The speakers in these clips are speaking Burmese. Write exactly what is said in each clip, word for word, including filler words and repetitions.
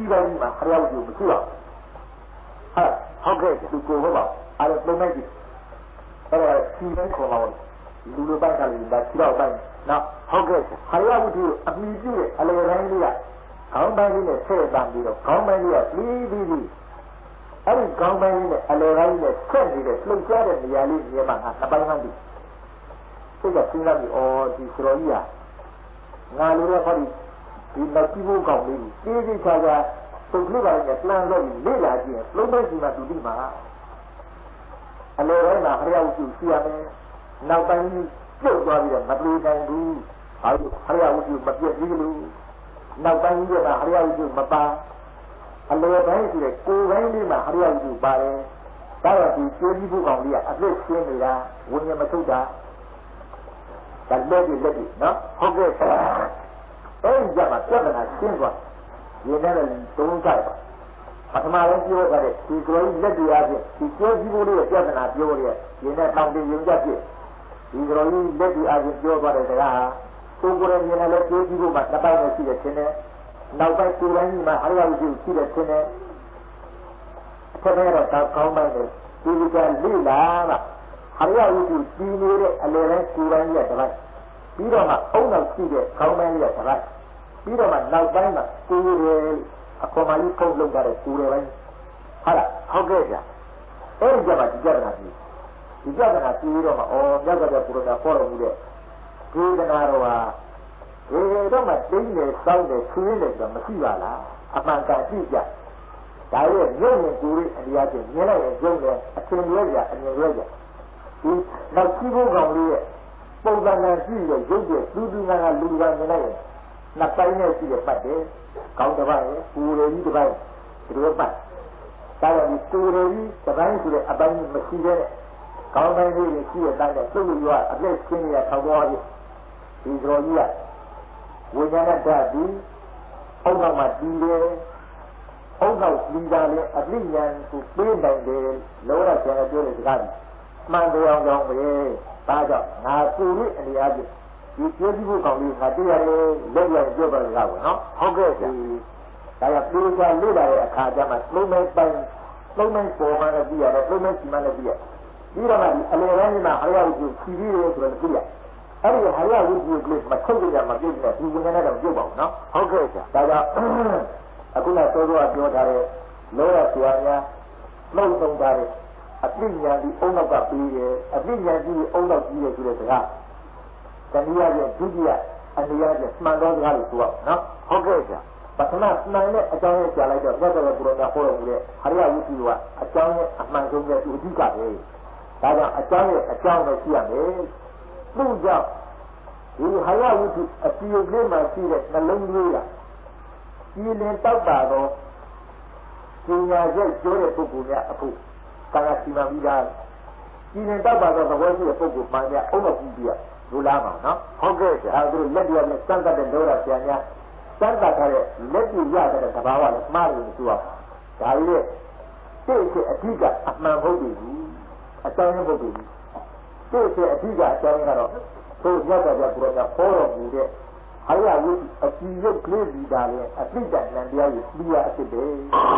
ပိုင်းမှာခရယဝတ္ထုမရှိပါဘူးဟုတ်ကဲ့သူကိုဟုတ်ပါအဲ့တော့လုံးလိုက်ကြည့်အဲ့ဒါစီတိုင်းခေါ်ပါဦးလူလိုပိုင်းကလည်းဒါခြေတော့ပိုင်းနော်ဟုတ်ကဲ့ခရယဝတ္ထုအမိပြုတဲ့အလေတိုင်းလေးကခေါင်းပိုင်းလေးနဲ့ဆဲ့တမ်းပြီးတော့ခေါင်းပိုင်းလေးကပြီးပြီးပြီးအဲ့ဒီခေါင်းပိုင်းလေးနဲ့အလေတိုင်းနဲ့ဆက်နေတဲ့လှုပ်ရှားတဲ့နေရာလေးမြင်မှငါနှစ်ပိုင်းမှန်းပြီစိတ်ကစဉ်းစားပြီးအော်ဒီစတော်ကြီးကငါလိုတော့ခေါ်ဒီဒီလက်ကြည့်ဖို့ကောင်းလေးကိုတေးသေးချာချာပုံပြပါနဲ့planလုပ်ပြီးလေ့လာကြည့်ရင်လုံးပိုင်းစီမှာသူတိမှာအလေတိုင်းမှာခရယဝတ္ထုရှိရမယ်နောက်ပိုင်းပြုတ်သွားပြီးတော့မပြေနိုင်ဘူးဘာလို့ခရယဝတ္ထုမပြည့်သေးလို့နောက်ပိုင်းကြီးကခရယဝတ္ထုမပါအလေတိုင်းဆိုတဲ့ကိုယ်ပိုင်းလေးမှာခရယဝတ္ထုပါတယ်ဒါတော့ဒီကျေးဇူးဖို့ကောင်းလေးကအပြည့်ရှင်းနေတာဝိညာဉ်မထုတ်တာဒါလက်ကြီးလက်ကြီးနော်ဟုတ်ကဲ့အဲ့ဒီကြမှာပြဿနာရှင်းသွားရင်းနဲ့သုံးကြပါပထမဆုံးပြောခဲ့တဲ့ဒီကလေးလက်တွေအပြင်ဒီကျေးဇူးဖို့လေးရဲ့ပြဿနာပြောရရင်ရင်းနဲ့တောင်းတရင်ကြဖြစ်ဒီကလေးလက်တွေအပြင်ပြောသွားတဲ့စကားကိုယ်ကိုယ်ရင်းနဲ့လည်းကျေးဇူးဖို့မှာတစ်ပိုင်းနဲ့ရှိတဲ့ခြင်းနဲ့နောက်ပိုင်းကိုယ်တိုင်းမှာအရယဝတ္ထုရှိတဲ့ခြင်းနဲ့အထက်ကတော့တောင်းကောင်းပိုင်းနဲ့ဒီကလိလာတာအရယဝတ္ထုပြီးနေတဲ့အလေတိုင်းကိုယ်တိုင်းရဲ့တစ်ပိုင်းပြီးတော့မှအုံနောက်ရှိတဲ့ခေါင်းပိုင်းရဲ့တစ်ပိုင်းပြီးတော့မှနောက်ပိုင်းမှာကိုယ်ရယ်အခေါ်မှကြီးခုတ်လုပ်ကြတဲ့ကိုယ်ရယ်ပိုင်းဟုတ်လားဟုတ်ကဲ့ကြာအဲ့ဒီကြမှာဒီကြတာကြီးဒီကြတာကြီးတော့မှအော်မြတ်စွာဘုရားကိုယ်တော်ပေါ်တော်မူတဲ့ဒေသနာတော်ဟာဒီတော့မှသိနေစောင်းတယ်ခင်းတယ်ဆိုတာမရှိပါလားအမှန်ကန်ကြည့်ကြဒါရဲ့ရုပ်နဲ့ကိုယ်ရဲ့အရာချင်းမြင်လိုက်ရင်ရုပ်နဲ့အထင်ရကြအမြင်ရကြဒီနောက်ကြည့်ဖို့ကောင်းလေးရဲ့ပုံစံနဲ့ကြည့်ရရုပ်ရဲ့လူလူငါကလူကမြင်လိုက်ရင်နှစ်ပိုင်းနဲ့ရှိတဲ့ပတ်တယ်ကောင်းတစ်ပိုင်းကိုယ်ရည်ကြီးတစ်ပိုင်းဒီလိုပတ်ဒါကြောင့်ဒီကိုယ်ရည်ကြီးတစ်ပိုင်းဆိုတဲ့အပိုင်းမရှိတဲ့ကောင်းတိုင်းလေးရှိတဲ့တိုင်းနဲ့သူ့လူကအပြည့်ရှင်းနေတာထောက်သွားပြီဒီတော်ကြီးကဝိညာဏဓာတ်ဒီအောက်ကမှတည်တယ်အောက်ကပြီးတာလေအပြည့်ဉာဏ်ကိုပေးနိုင်တယ်လောရဆရာပြောတဲ့စကားကြီးမှန်တရားကြောင့်ပဲဒါကြောင့်ငါကိုယ်ရဲ့အနေအချင်းဒီကျေးဇူးဖို့ကောင်းလေးငါတရားလေးလက်ရပြောပါစကားပေါ့နော်ဟုတ်ကဲ့ဆရာဒါကပြေချာလေ့လာတဲ့အခါကျမှလုံးမဲပိုင်းလုံးမဲပေါ်မှလည်းပြီးရတယ်လုံးမဲစီမှလည်းပြီးရပြီးတော့မှဒီအလေတိုင်းမှာအရယဝတ္ထုစီပြီးရဲဆိုတော့ပြီးရအဲ့ဒီအရယဝတ္ထုကလေးမထုတ်ကြမှာပြည့်တယ်ဒီဝင်နေတော့ပြုတ်ပါဘူးနော်ဟုတ်ကဲ့ဆရာဒါကြောင့်အခုနစောစောကပြောထားတဲ့လောရဆရာများနှုတ်ဆုံးထားတဲ့အပြည့်ဉာဏ်ဒီအုံနောက်ကပြီးတယ်အပြည့်ဉာဏ်ဒီအုံနောက်ပြီးတယ်ဆိုတဲ့စကားတဏှာရဲ့ဒုတိယအနေရရဲ့မှန်သောစကားလို့ဆိုရအောင်နော်ဟုတ်ကဲ့ဆရာပထမမှန်တဲ့အကြောင်းရဲ့ကြားလိုက်တော့မြတ်စွာဘုရားကိုယ်တော်ကဟောတော်မူတဲ့အရိယဝတ္ထုကအကြောင်းရဲ့အမှန်ဆုံးရဲ့သူအဓိကပဲဒါကြောင့်အကြောင်းရဲ့အကြောင်းပဲရှိရမယ်သူ့ကြောင့်ဒီဟာရဝတ္ထုအပြည့်အစုံမှရှိတဲ့နှလုံးသွေးကဒီလင်တောက်ပါတော့ပညာရဲ့ကျိုးတဲ့ပုဂ္ဂိုလ်များအခုကာယစီမံပြီးသားဒီလင်တောက်ပါတော့သဘောရှိတဲ့ပုဂ္ဂိုလ်မှန်များအုံတော့ပြီးပြလူလားမှာနော်ဟုတ်ကဲ့ဆရာသူလက်ပြနဲ့စမ်းသပ်တဲ့လောရဆရာများစမ်းသပ်ထားတဲ့လက်ပြရတဲ့သဘာဝနဲ့မှားလို့မဆိုအောင်ဒါကြီးရဲ့တိတ်ကအဓိကအမှန်ဟုတ်ပြီအကြောင်းရင်းဟုတ်ပြီတိတ်ကအဓိကအကြောင်းကတော့သို့ရတဲ့ကြဘုရားဟောတော်မူတဲ့အရာဝိအကြည့်ရုပ်ကလေးဒီတာလေအတိတ်တန်တရားကိုပြီးရအဖြစ်ပဲ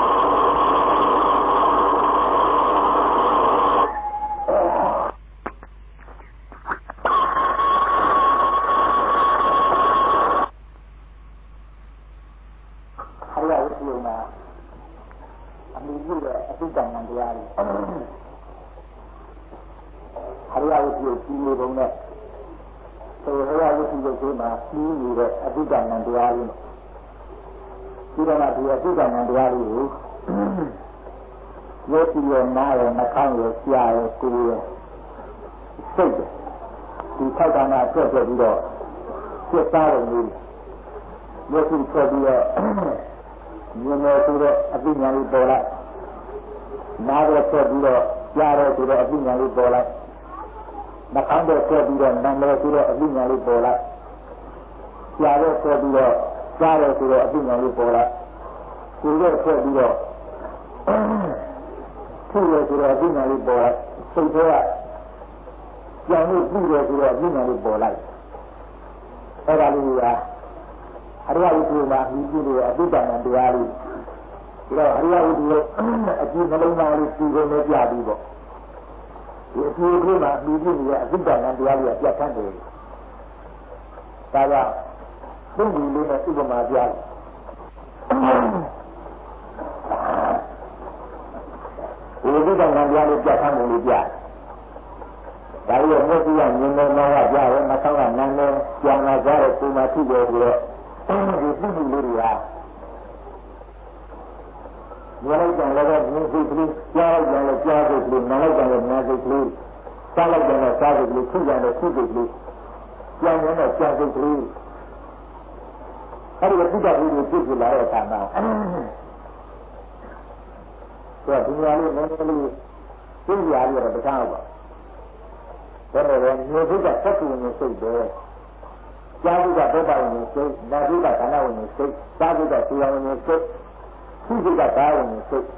ပြီးနေတဲ့အတိတ်ကံတရားလေးဒီတော့မှဒီအတိတ်ကံတရားလေးကိုရုပ်ကြည့်ရနားရနှာခေါင်းရရှားရကိုယ်ရစိတ်ဒီထောက်တာနာပြည့်ပြည့်ပြီးတော့ပြတ်သားတယ်လို့ရုပ်ကြည့်ဆက်ပြီးတော့မြင်နေဆိုတဲ့အတိညာလေးပေါ်လိုက်နားရဆက်ပြီးတော့ကြားရဆိုတဲ့အတိညာလေးပေါ်လိုက်နှာခေါင်းရဆက်ပြီးတော့နားရဆိုတဲ့အတိညာလေးပေါ်လိုက်ကြားရဆက်ပြီးတော့ကြားရဆိုတဲ့အတိညာလေးပေါ်လိုက်ကိုယ်ရဆက်ပြီးတော့သူ့ရဆိုတဲ့အတိညာလေးပေါ်လိုက်စိတ်ထဲကကြောင်လို့ပြီးရဆိုတဲ့အတိညာလေးပေါ်လိုက်အဲ့ဒါလေးကအရိယဝိသုမှာဒီပြုလို့အတိတ်ကံတရားလေးဒီတော့အရိယဝတ္ထုရဲ့အကြည့်နှလုံးသားလေးပြီးကုန်နေပြပြီးပေါ့ဒီအကြည့်ကလေးမှာပြီးပြည့်နေတဲ့အသုတ္တန်တရားလေးကပြတ်ထန်းတယ်ဒါကြောင့်သူ့ဒီလေးနဲ့ဥပမာပြတယ်ဒီအသုတ္တန်တရားလေးပြတ်ထန်းတယ်လို့ပြတယ်ဒါရီရဲ့မျက်စိကမြင်နေမှာကကြားတယ်မဆောင်းကနန်းနေကြောင်လာကြတဲ့ပုံမှန်ဖြစ်တယ်ဆိုတော့ဒီပုဂ္ဂိုလ်လေးတွေကမြင်လိုက်ကြလည်းမြင်စိတ်ကလေးကြားလိုက်ကြလည်းကြားစိတ်ကလေးနားလိုက်ကြလည်းနားစိတ်ကလေးစားလိုက်ကြလည်းစားစိတ်ကလေးထိကြလည်းထိစိတ်ကလေးကြောင်လည်းကြားစိတ်ကလေးအဲဒီပုဒ်တာလေးတွေဖြစ်ဖြစ်လာတဲ့အခါမှာဆိုတော့ဒီနေရာလေးနည်းနည်းလေးသိရရတော့တခြားပါဒါနဲ့လည်းမြေဘုကသတ္တဝိညာဉ်စိတ်ပဲကြာဘုကဒေါသဝိညာဉ်စိတ်နာဘုကခန္ဓာဝိညာဉ်စိတ်သာဘုကသေယဝိညာဉ်စိတ်သူဘုကကာယဝိညာဉ်စိတ်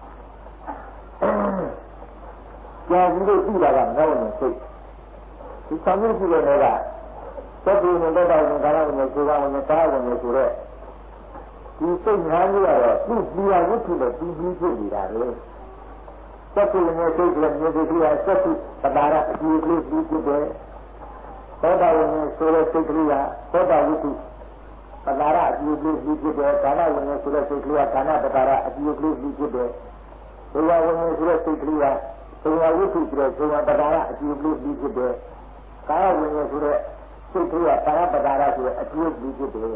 ကြာဘုလို့သိတာကငါဝိညာဉ်စိတ်ဒီသံဃာရှိတဲ့ကသတ္တဝိညာဉ်ဒေါသဝိညာဉ်ခန္ဓာဝိညာဉ်သေယဝိညာဉ်ကာယဝိညာဉ်ဆိုတဲ့ဒီစိတ်ငါးမျိုးကတော့သူ့ဒီဟာဝိထုနဲ့ပြီးပြီးဖြစ်နေတာလေသတ္တဝိညာဉ်စိတ်ကလည်းမြေစိတ်ကလေးသတ္တပဒါရအကြည့်ကလေးပြီးဖြစ်တယ်သောတာဝိညာဉ်ဆိုတဲ့စိတ်ကလေးကသောတာဝိတုပဒါရအကြည့်ကလေးပြီးဖြစ်တယ်ကာဏဝိညာဉ်ဆိုတဲ့စိတ်ကလေးကကာဏပဒါရအကြည့်ကလေးပြီးဖြစ်တယ်ဒေဝဝိညာဉ်ဆိုတဲ့စိတ်ကလေးကဒေဝဝိတုဆိုတဲ့ဒေဝပဒါရအကြည့်ကလေးပြီးဖြစ်တယ်ကာယဝိညာဉ်ဆိုတဲ့စိတ်ကလေးကကာယပဒါရဆိုတဲ့အကြည့်ပြီးဖြစ်တယ်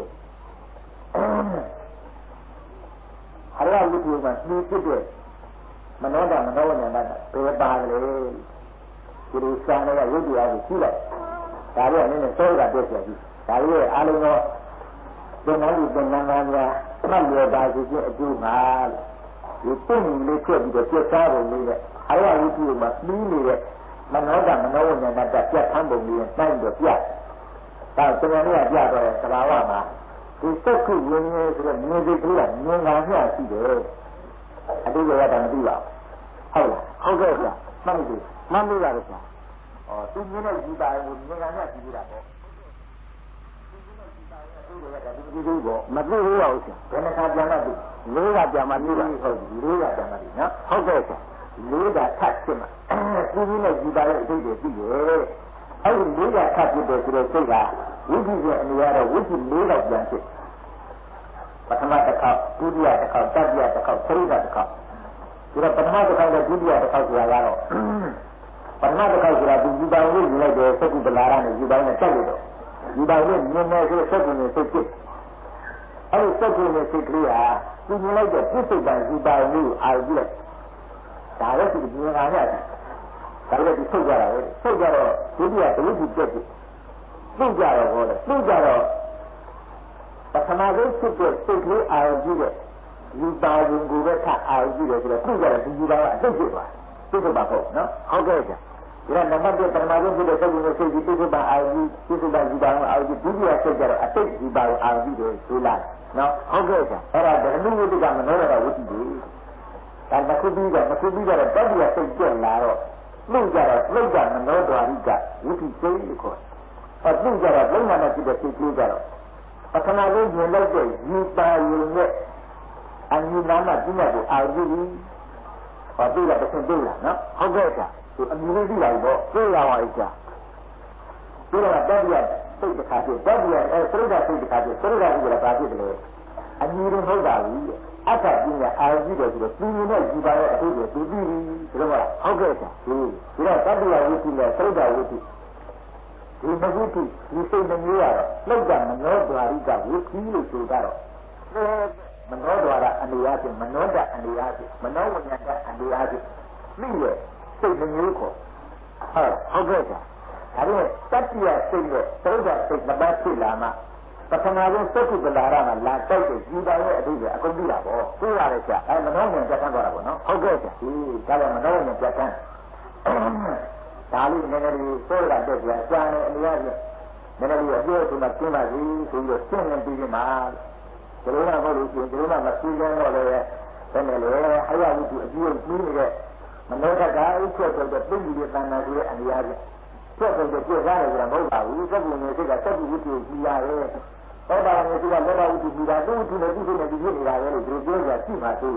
အရဝိတုမှာပြီးဖြစ်တယ်မနောတမနောဝိညာဏတဘယ်ပါလဲဒီလိုစာနဲ့ရုပ်တရားကိုကြည့်လိုက်ဒါလေးကနည်းနည်းစောရတာပြည့်စုံပြီဒါလေးရဲ့အားလုံးတော့သင်္ကန်းကြီးသင်္ကန်းများများမှတ်ရပါစေခြင်းအကျိုးမှာဒီပုံလေးဖြစ်ပြီးတော့ပြတ်သားပုံလေးနဲ့အရဝိတုမှာပြီးနေတဲ့မနောတမနောဝိညာဏတပြတ်ထမ်းပုံလေးနဲ့နိုင်တော့ပြတ်ဒါသင်္ကန်းလေးကပြတော့သဘာဝမှာဒီစက္ခုဝိညာဉ်ဆိုတဲ့မြေစိတ်ကလေးကမြင်ငါမျှရှိတယ်အတူတူရတာမသိပါဘူးဟုတ်လားဟုတ်ကဲ့ဗျာမှန်ပြီမှန်ပြီလားဗျာဩသူမြင်တဲ့ကြည်ပါကိုမြင်ခံရကြည့်ရတာပေါ့သူမြင်တဲ့ကြည်ပါရဲ့အတူတူရတာဒီဒီဒီပေါ့မသိဘူးပါဘူးဆရာဘယ်နှခါပြန်မှသိလေးကပြန်မှသိပါဟုတ်ပြီလေးကပြန်မှသိနော်ဟုတ်ကဲ့ဆရာလေးကထပ်ဖြစ်မှာသူမြင်တဲ့ကြည်ပါရဲ့အတူတူသိရဲ့အဲ့ဒီလေးကထပ်ဖြစ်တယ်ဆိုတော့စိတ်ကဝိသုရဲ့အနေရတော့ဝိသုလေးတော့ပြန်ဖြစ်ပထမတစ်ခေါက်ဒုတိယတစ်ခေါက်တတိယတစ်ခေါက်သတိယတစ်ခေါက်ဒီတော့ပထမတစ်ခေါက်နဲ့ဒုတိယတစ်ခေါက်ဆိုတာကတော့ပထမတစ်ခေါက်ဆိုတာဒီယူပါဝင်ယူလိုက်တယ်စက္ကုပလာရနဲ့ယူပါဝင်နဲ့တက်လို့တော့ယူပါဝင်မြင်နေဆိုစက္ကုနဲ့စိတ်ဖြစ်အဲဒီစက္ကုနဲ့စိတ်ကလေးဟာသူမြင်လိုက်တဲ့ပြစ္ဆုတ်တန်ယူပါဝင်ကိုအာရုံပြုလိုက်ဒါလည်းဒီမြင်လာတဲ့ဒါလည်းဒီဆုတ်ကြတာပဲဆုတ်ကြတော့ဒုတိယဒုတိယပြည့်ဖြစ်သိကြတော့ဟောတယ်သိကြတော့ပထမဆုံးဖြစ်တဲ့စိတ်ကလေးအာရုံပြုတဲ့ယူပါဝင်ကိုပဲထအာရုံပြုတယ်ဆိုတော့သိကြတယ်ဒီယူပါကအတိတ်ဖြစ်သွားသိကြပါဟုတ်နော်ဟုတ်ကဲ့ဗျာဒါနံပါတ်တစ်ပထမဆုံးဖြစ်တဲ့စိတ်ကိုစိတ်ဒီသိကြပါအာရုံပြုသိကြပါယူပါအာရုံပြုဒုတိယစိတ်ကြတော့အတိတ်ယူပါကိုအာရုံပြုတယ်ဆိုလားနော်ဟုတ်ကဲ့ဗျာအဲ့ဒါဓမ္မဝိတ္တကမနောရတာဝိတ္တိတွေဒါမခုပြီးတော့မခုပြီးတော့တတိယစိတ်ကျက်လာတော့လှုပ်ကြတော့လှုပ်ကြမနောဒွါရိကဝိတ္တိစိတ်ကိုခေါ်တယ်အဲ့လှုပ်ကြတော့လုံးဝနဲ့ဖြစ်တဲ့စိတ်ကလေးကြတော့ပထမဆုံးမြင်လိုက်တဲ့ယူပါရုံနဲ့အမြင်နာမှပြည့်တဲ့အာရုံကြီးဟောတွေ့တာတစ်ဆင့်တွေ့လာနော်ဟုတ်ကဲ့ဆရာသူအမြင်လေးကြည့်လိုက်တော့တွေ့ရပါ့ဆရာတွေ့တော့တတိယစိတ်တစ်ခါပြည့်တတိယအဲသရုပ်စိတ်တစ်ခါပြည့်သရုပ်စိတ်ကဘာဖြစ်တယ်လဲအမြင်ရင်ဟုတ်တာဘူးအတ္တပညာအာရုံကြီးတယ်ဆိုတော့သူမြင်တဲ့ယူပါရဲ့အတူတူသူပြီးပြီဆိုတော့ဟုတ်ကဲ့ဆရာဒီတော့တတိယဝိသုနဲ့သရုပ်ဝိသုဒီမဂုတိဒီစိတ်မျိုးရတော့လောက်တာမနောဒွါရိကဝိသီလို့ဆိုကြတော့မနောဒွါရအနေအချင်းမနောတအနေအချင်းမနောဝိညာဏအနေအချင်းမိရဲ့စိတ်မျိုးကိုဟုတ်ဟုတ်ကဲ့ကြာဒါပေမဲ့တတိယစိတ်နဲ့သရုပ်စိတ်မပတ်ဖြစ်လာမှပထမဆုံးစက္ကုပလာရမှာလာတိုက်တဲ့ယူပါရဲ့အဓိပ္ပာယ်အကုန်ပြီးတာပေါ့သိရတယ်ကြာအဲမနောဝိညာဉ်ပြတ်ထန်းသွားတာပေါ့နော်ဟုတ်ကဲ့ကြာဒီဒါကမနောဝိညာဉ်ပြတ်ထန်းဒါလေးနည်းနည်းလေးစိုးရတဲ့ကြာစာနဲ့အနေအချင်းနည်းနည်းလေးအပြောဆိုမှကျင်းပါစီဆိုပြီးတော့ရှင်းနေပြီးမှဒီလိုမှမဟုတ်လို့ရှိရင်ဒီလိုမှမသိကြတော့လည်းဘယ်နဲ့လဲအရာဝတ္ထုအကျိုးကြီးနေတဲ့မနောကကအိချက်တော့တဲ့ပြည်ပြည်တန်တာဆိုတဲ့အနေအချင်းချက်တော့ပြည့်စားတယ်ဆိုတာမဟုတ်ပါဘူးစက်ကူနေစိတ်ကစက်ကူဝတ္ထုကြီးရတယ်သောတာပန်ကလောဘဝတ္ထုပြီးတာသူ့ဝတ္ထုနဲ့သူ့စိတ်နဲ့သူဖြစ်နေတာပဲလို့ဒီလိုပြောကြရှိမှသိ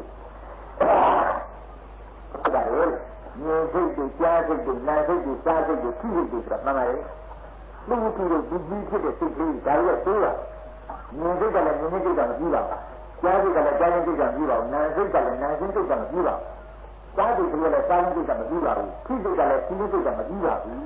ဒါလေဉာဏ်စိတ်ကိုကြားစိတ်ကိုနာစိတ်ကိုစားစိတ်ကိုဖြစ်စိတ်ကိုဆိုတာမှန်ပါရဲ့လူဝတ္ထုတို့ဒီကြီးဖြစ်တဲ့စိတ်ကလေးဒါရဲ့သိတာဉာဏ်စိတ်ကလည်းဉာဏ်စိတ်ကမပြီးပါဘူးကြားစိတ်ကလည်းကြားစိတ်ကမပြီးပါဘူးနာစိတ်ကလည်းနာစိတ်ကမပြီးပါဘူးစားစိတ်ကလည်းစားစိတ်ကမပြီးပါဘူးဖြစ်စိတ်ကလည်းဖြစ်စိတ်ကမပြီးပါဘူး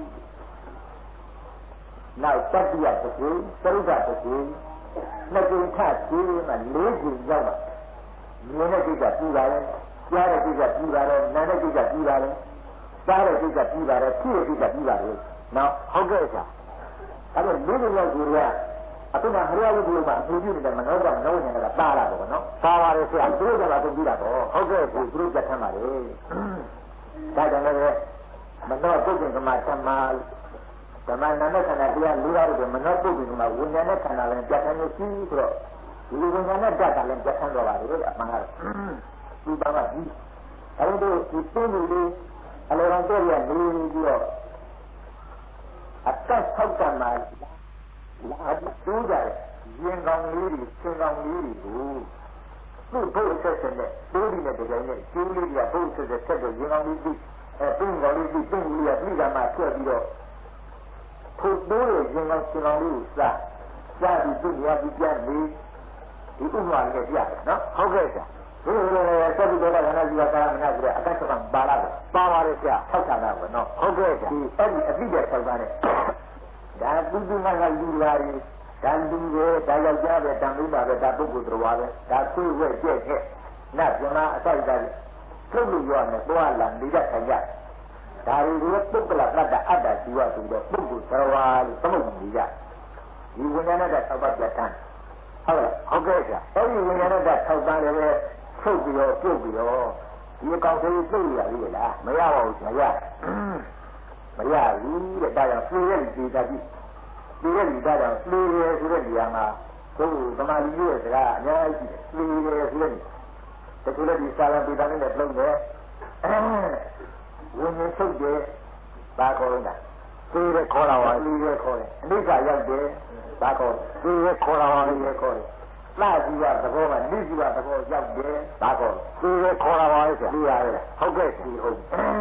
နောက်တတိယတစ်ခုသရုပ်တစ်ခုနှစ်ကြိမ်ထပ်ပြီးမှလေးကြိမ်ရောက်တော့မြင်တဲ့ကိစ္စပြီးပါလေကြားတဲ့ကိစ္စပြီးပါလေနားတဲ့ကိစ္စပြီးပါလေစားတဲ့ကိစ္စပြီးပါလေဖြစ်တဲ့ကိစ္စပြီးပါလေနောက်ဟုတ်ကဲ့ဆရာအဲ့တော့လေးကြိမ်ရောက်ကြည့်ရအခုမှဟရိယဝိသုမှာအကျိုးပြုနေတဲ့မနောကမနောဉာဏ်ကပါလာတော့နော်ပါပါလေဆရာသူတို့ကလာတော့ပြီးတာတော့ဟုတ်ကဲ့သူတို့ပြတ်ထမ်းပါလေဒါကြောင့်လည်းမနောပုဂ္ဂိုလ်ကမှသမာဓမ္မနာနဲ့ခန္ဓာတရား၄ပါးကိုမနောပုဂ္ဂိုလ်ကမှဝိညာဉ်နဲ့ခန္ဓာလည်းပြတ်ထမ်းနေရှိဆိုတော့ဒီဝိညာဉ်နဲ့ဓာတ်ကလည်းပြတ်ထမ်းတော့ပါလေအမှန်ကတော့ဒီပါမှာဒီအဲ့ဒီဒီသိနေလေအလောတော်တို့ရနေပြီးတော့အတ္တဆောက်ကမှလာတူးကြတယ်ရင်ကောင်းလေးတွေသင်ကောင်းလေးတွေကိုသူ့ဘုရားဆက်ဆက်နဲ့တိုးပြီးတဲ့ကြိုင်နဲ့ကျိုးလေးတွေကဘုရားဆက်ဆက်ဆက်တဲ့ရင်ကောင်းလေးတွေအဲပင်းကောင်းလေးတွေပင်းလေးကပြီးကမှထွက်ပြီးတော့ထိုတိုးတဲ့ရင်ကောင်းသင်ကောင်းလေးကိုစားစားပြီးသူ့ရပြီးပြန်နေဒီဥပမာလေးပြရတယ်နော်ဟုတ်ကဲ့ဆရာဒီလိုလေဆက်ပြီးတော့ခန္ဓာကြီးကကာမနာဆိုတဲ့အတ္တကပါလာတယ်ပါပါလေဆရာထောက်တာတော့နော်ဟုတ်ကဲ့ဆရာဒီအဲ့ဒီအတိတဲ့ထောက်တာနဲ့ဒါပုဒ်မကလူလာရီဒါလူပဲဒါယောက်ျားပဲတန်လို့ပါပဲဒါပုဂ္ဂိုလ်တော်ပဲဒါဆွေးဝဲကြက်ခဲ့နတ်ပြမအစိုက်တာထုတ်လို့ရမယ်သွားလာနေတဲ့ခံရဒါတွေကပုဂ္ဂလတ္တအတ္တဇီဝဆိုတော့ပုဂ္ဂိုလ်တော်လို့သမုတ်နေကြဒီဝိညာဏနဲ့သောက်ပတ်ပြတ်တန်းဟုတ်လားဟုတ်ကဲ့ဆရာအဲ့ဒီဝိညာဏနဲ့ထောက်ပန်းလည်းပဲထုတ်ပြီးတော့ပြုတ်ပြီးတော့ဒီအကောင်သေးသိရပြီလားမရပါဘူးဆရာမရဘူးတဲ့ဒါကြောင့်ပြေးရည်ဒီတာကြည့်ပြေးရည်ဒါကြောင့်ပြေးရဆိုတဲ့နေရာမှာကိုယ်သမာဓိရဲ့စကားအများကြီးပြေးရဆိုတဲ့တခုလည်းဒီစာလံပေတာနဲ့ပြုံးတယ်ဝိညာဉ်ထုတ်တယ်ဘာခေါ်လဲပြေးရခေါ်တာပါပြေးရခေါ်တယ်အနိစ္စရောက်တယ်ဘာခေါ်ပြေးရခေါ်တာပါပြေးရခေါ်တယ်လာကြည့်ရသဘောကနိစ္စကသဘောရောက်တယ်ဘာခေါ်ပြေးရခေါ်တာပါလေဆရာပြေးရတယ်ဟုတ်ကဲ့ဒီဟုတ်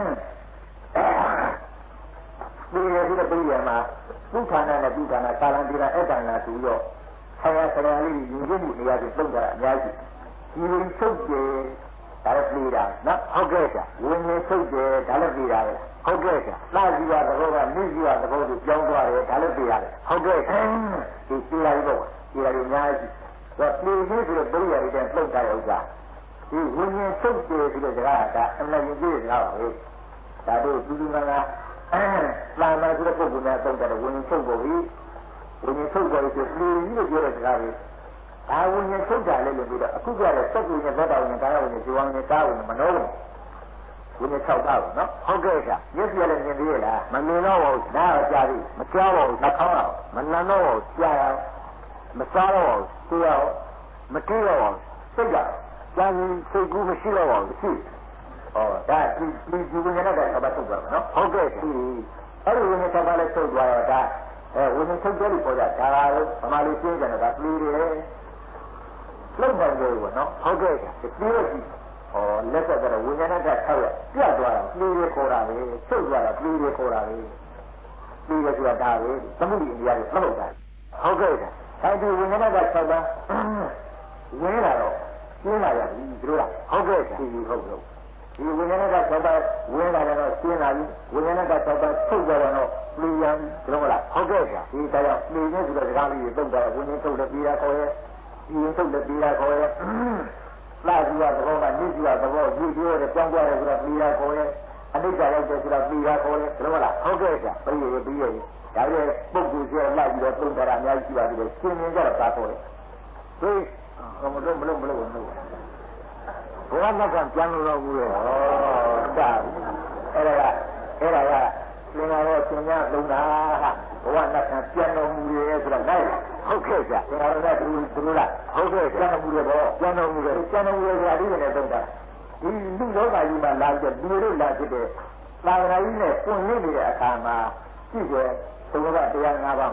ဒီရည်တဲ့ပြည်ရမှာဘုဌာနနဲ့ဘုဌာနကာလံတိရအတ္တနာသူရောဆရာဆရာလေးယူရင်းမှုနေရာတွေတုံးတာအများကြီးဒီလိုချုပ်တယ်ဒါလည်းပြည်တာနော်ဟုတ်ကဲ့ဆရာဝိညာဉ်ချုပ်တယ်ဒါလည်းပြည်တာပဲဟုတ်ကဲ့ဆရာလာကြည့်ရသဘောကနိစ္စကသဘောကိုပြောင်းသွားတယ်ဒါလည်းပြည်ရတယ်ဟုတ်ကဲ့ဒီပြည်ရည်တော့ပြည်ရည်အများကြီးတော့ပြည်ကြီးဆိုတဲ့ပြည်ရည်တဲ့တုံးတာဥစ္စာဒီဝိညာဉ်ချုပ်တယ်ဆိုတဲ့စကားကအမှန်ကြီးကြီးစကားပါပဲဒါတို့သူသူကလာလာမဆိုတဲ့ပုဂ္ဂိုလ်များသုံးတယ်ဝိညာဉ်ချုပ်ပေါ်ပြီဝိညာဉ်ချုပ်ပေါ်ပြီဆိုပြည်ကြီးလို့ပြောတဲ့စကားတွေဒါဝိညာဉ်ချုပ်တာလည်းလို့ပြောတော့အခုကြတဲ့စက်ဝိညာဉ်သောတာဝိညာဉ်ကာယဝိညာဉ်ဇေဝဝိညာဉ်ကာယဝိညာဉ်မနောဝိညာဉ်ဝိညာဉ်၆ပါးပေါ့နော်ဟုတ်ကဲ့ဆရာမျက်စိလည်းမြင်သေးရဲ့လားမမြင်တော့ဘူးနားတော့ကြားပြီမကြားတော့ဘူးနှာခေါင်းတော့မနှမ်းတော့ဘူးကြားရမစားတော့ဘူးသိရမတီးတော့ဘူးစိတ်ကကြားရင်စိတ်ကူးမရှိတော့ဘူးရှိဩဒါဒီဒီဒီဝိညာဉ်နဲ့တော့ဘာထုတ်သွားမလဲနော်ဟုတ်ကဲ့ဒီအဲ့ဒီဝိညာဉ်၆ပါးလည်းထုတ်သွားတော့ဒါအဲဝိညာဉ်ထုတ်တယ်လို့ပြောကြဒါကတော့ဗမာလူရှင်းကြတယ်ဒါပြီးတယ်လုံးနိုင်တယ်ပေါ့နော်ဟုတ်ကဲ့ဒီပြီးတော့ဩလက်ဆက်ကတော့ဝိညာဉ်နဲ့၆ရက်ပြတ်သွားတာပြီးရခေါ်တာပဲထုတ်သွားတာပြီးရခေါ်တာပဲပြီးရဆိုတာဒါပဲသမှုရိအိန္ဒိယကိုမဟုတ်တာဟုတ်ကဲ့အဲဒီဝိညာဉ်နဲ့၆ပါးဝင်းလာတော့ကျင်းလာရပြီသူတို့ကဟုတ်ကဲ့ဒီဟုတ်လို့ဒီဝိညာဉ်နဲ့၆ပါးဝင်းလာတော့ကျင်းလာပြီဝိညာဉ်နဲ့၆ပါးထုတ်ကြတော့ပြည်ရန်ဒီလိုမလားဟုတ်ကဲ့ဆရာဒီတရားပြည်နေဆိုတဲ့စကားလေးတွေတုတ်တာဝိညာဉ်ထုတ်တဲ့ပြည်ရခေါ်ရဲ့ပြည်ရင်ထုတ်တဲ့ပြည်ရခေါ်ရဲ့လာကြည့်ရသဘောကနိစ္စရသဘောကြည့်ပြောတယ်ကြောင်းကြတယ်ဆိုတော့ပြည်ရခေါ်ရဲ့အနိစ္စရောက်တယ်ဆိုတော့ပြည်ရခေါ်ရဲ့ဒီလိုမလားဟုတ်ကဲ့ဆရာပြည်ရပြည်ရဒါရဲ့ပုဂ္ဂိုလ်ကျလိုက်ပြီးတော့တုတ်တာအများကြီးရှိပါသေးတယ်ရှင်းနေကြတော့ပါခေါ်တယ်ဟေးမလို့မလို့မလို့မလို့ဘုရားကပြန်လို့တော့ဘူးလေဩဒါအဲ့ဒါကအဲ့ဒါကသင်္ဃာတော်သင်္ဃာလုံးတာဟာဘဝနဲ့ပြန်တော်မူရဲဆိုတော့နိုင်ဟုတ်ကဲ့ဗျသင်္ဃာတော်ကသူသူလားဟုတ်ကဲ့ပြန်တော်မူရဲပေါ့ပြန်တော်မူရဲပြန်တော်မူရဲဆိုတာဒီနဲ့သုံးတာဒီလူလောကကြီးမှာလာတဲ့ဒီလိုလာဖြစ်တဲ့သာသနာကြီးနဲ့ပွင့်လင်းနေတဲ့အခါမှာရှိတယ်ဘုရားတရား၅ပါး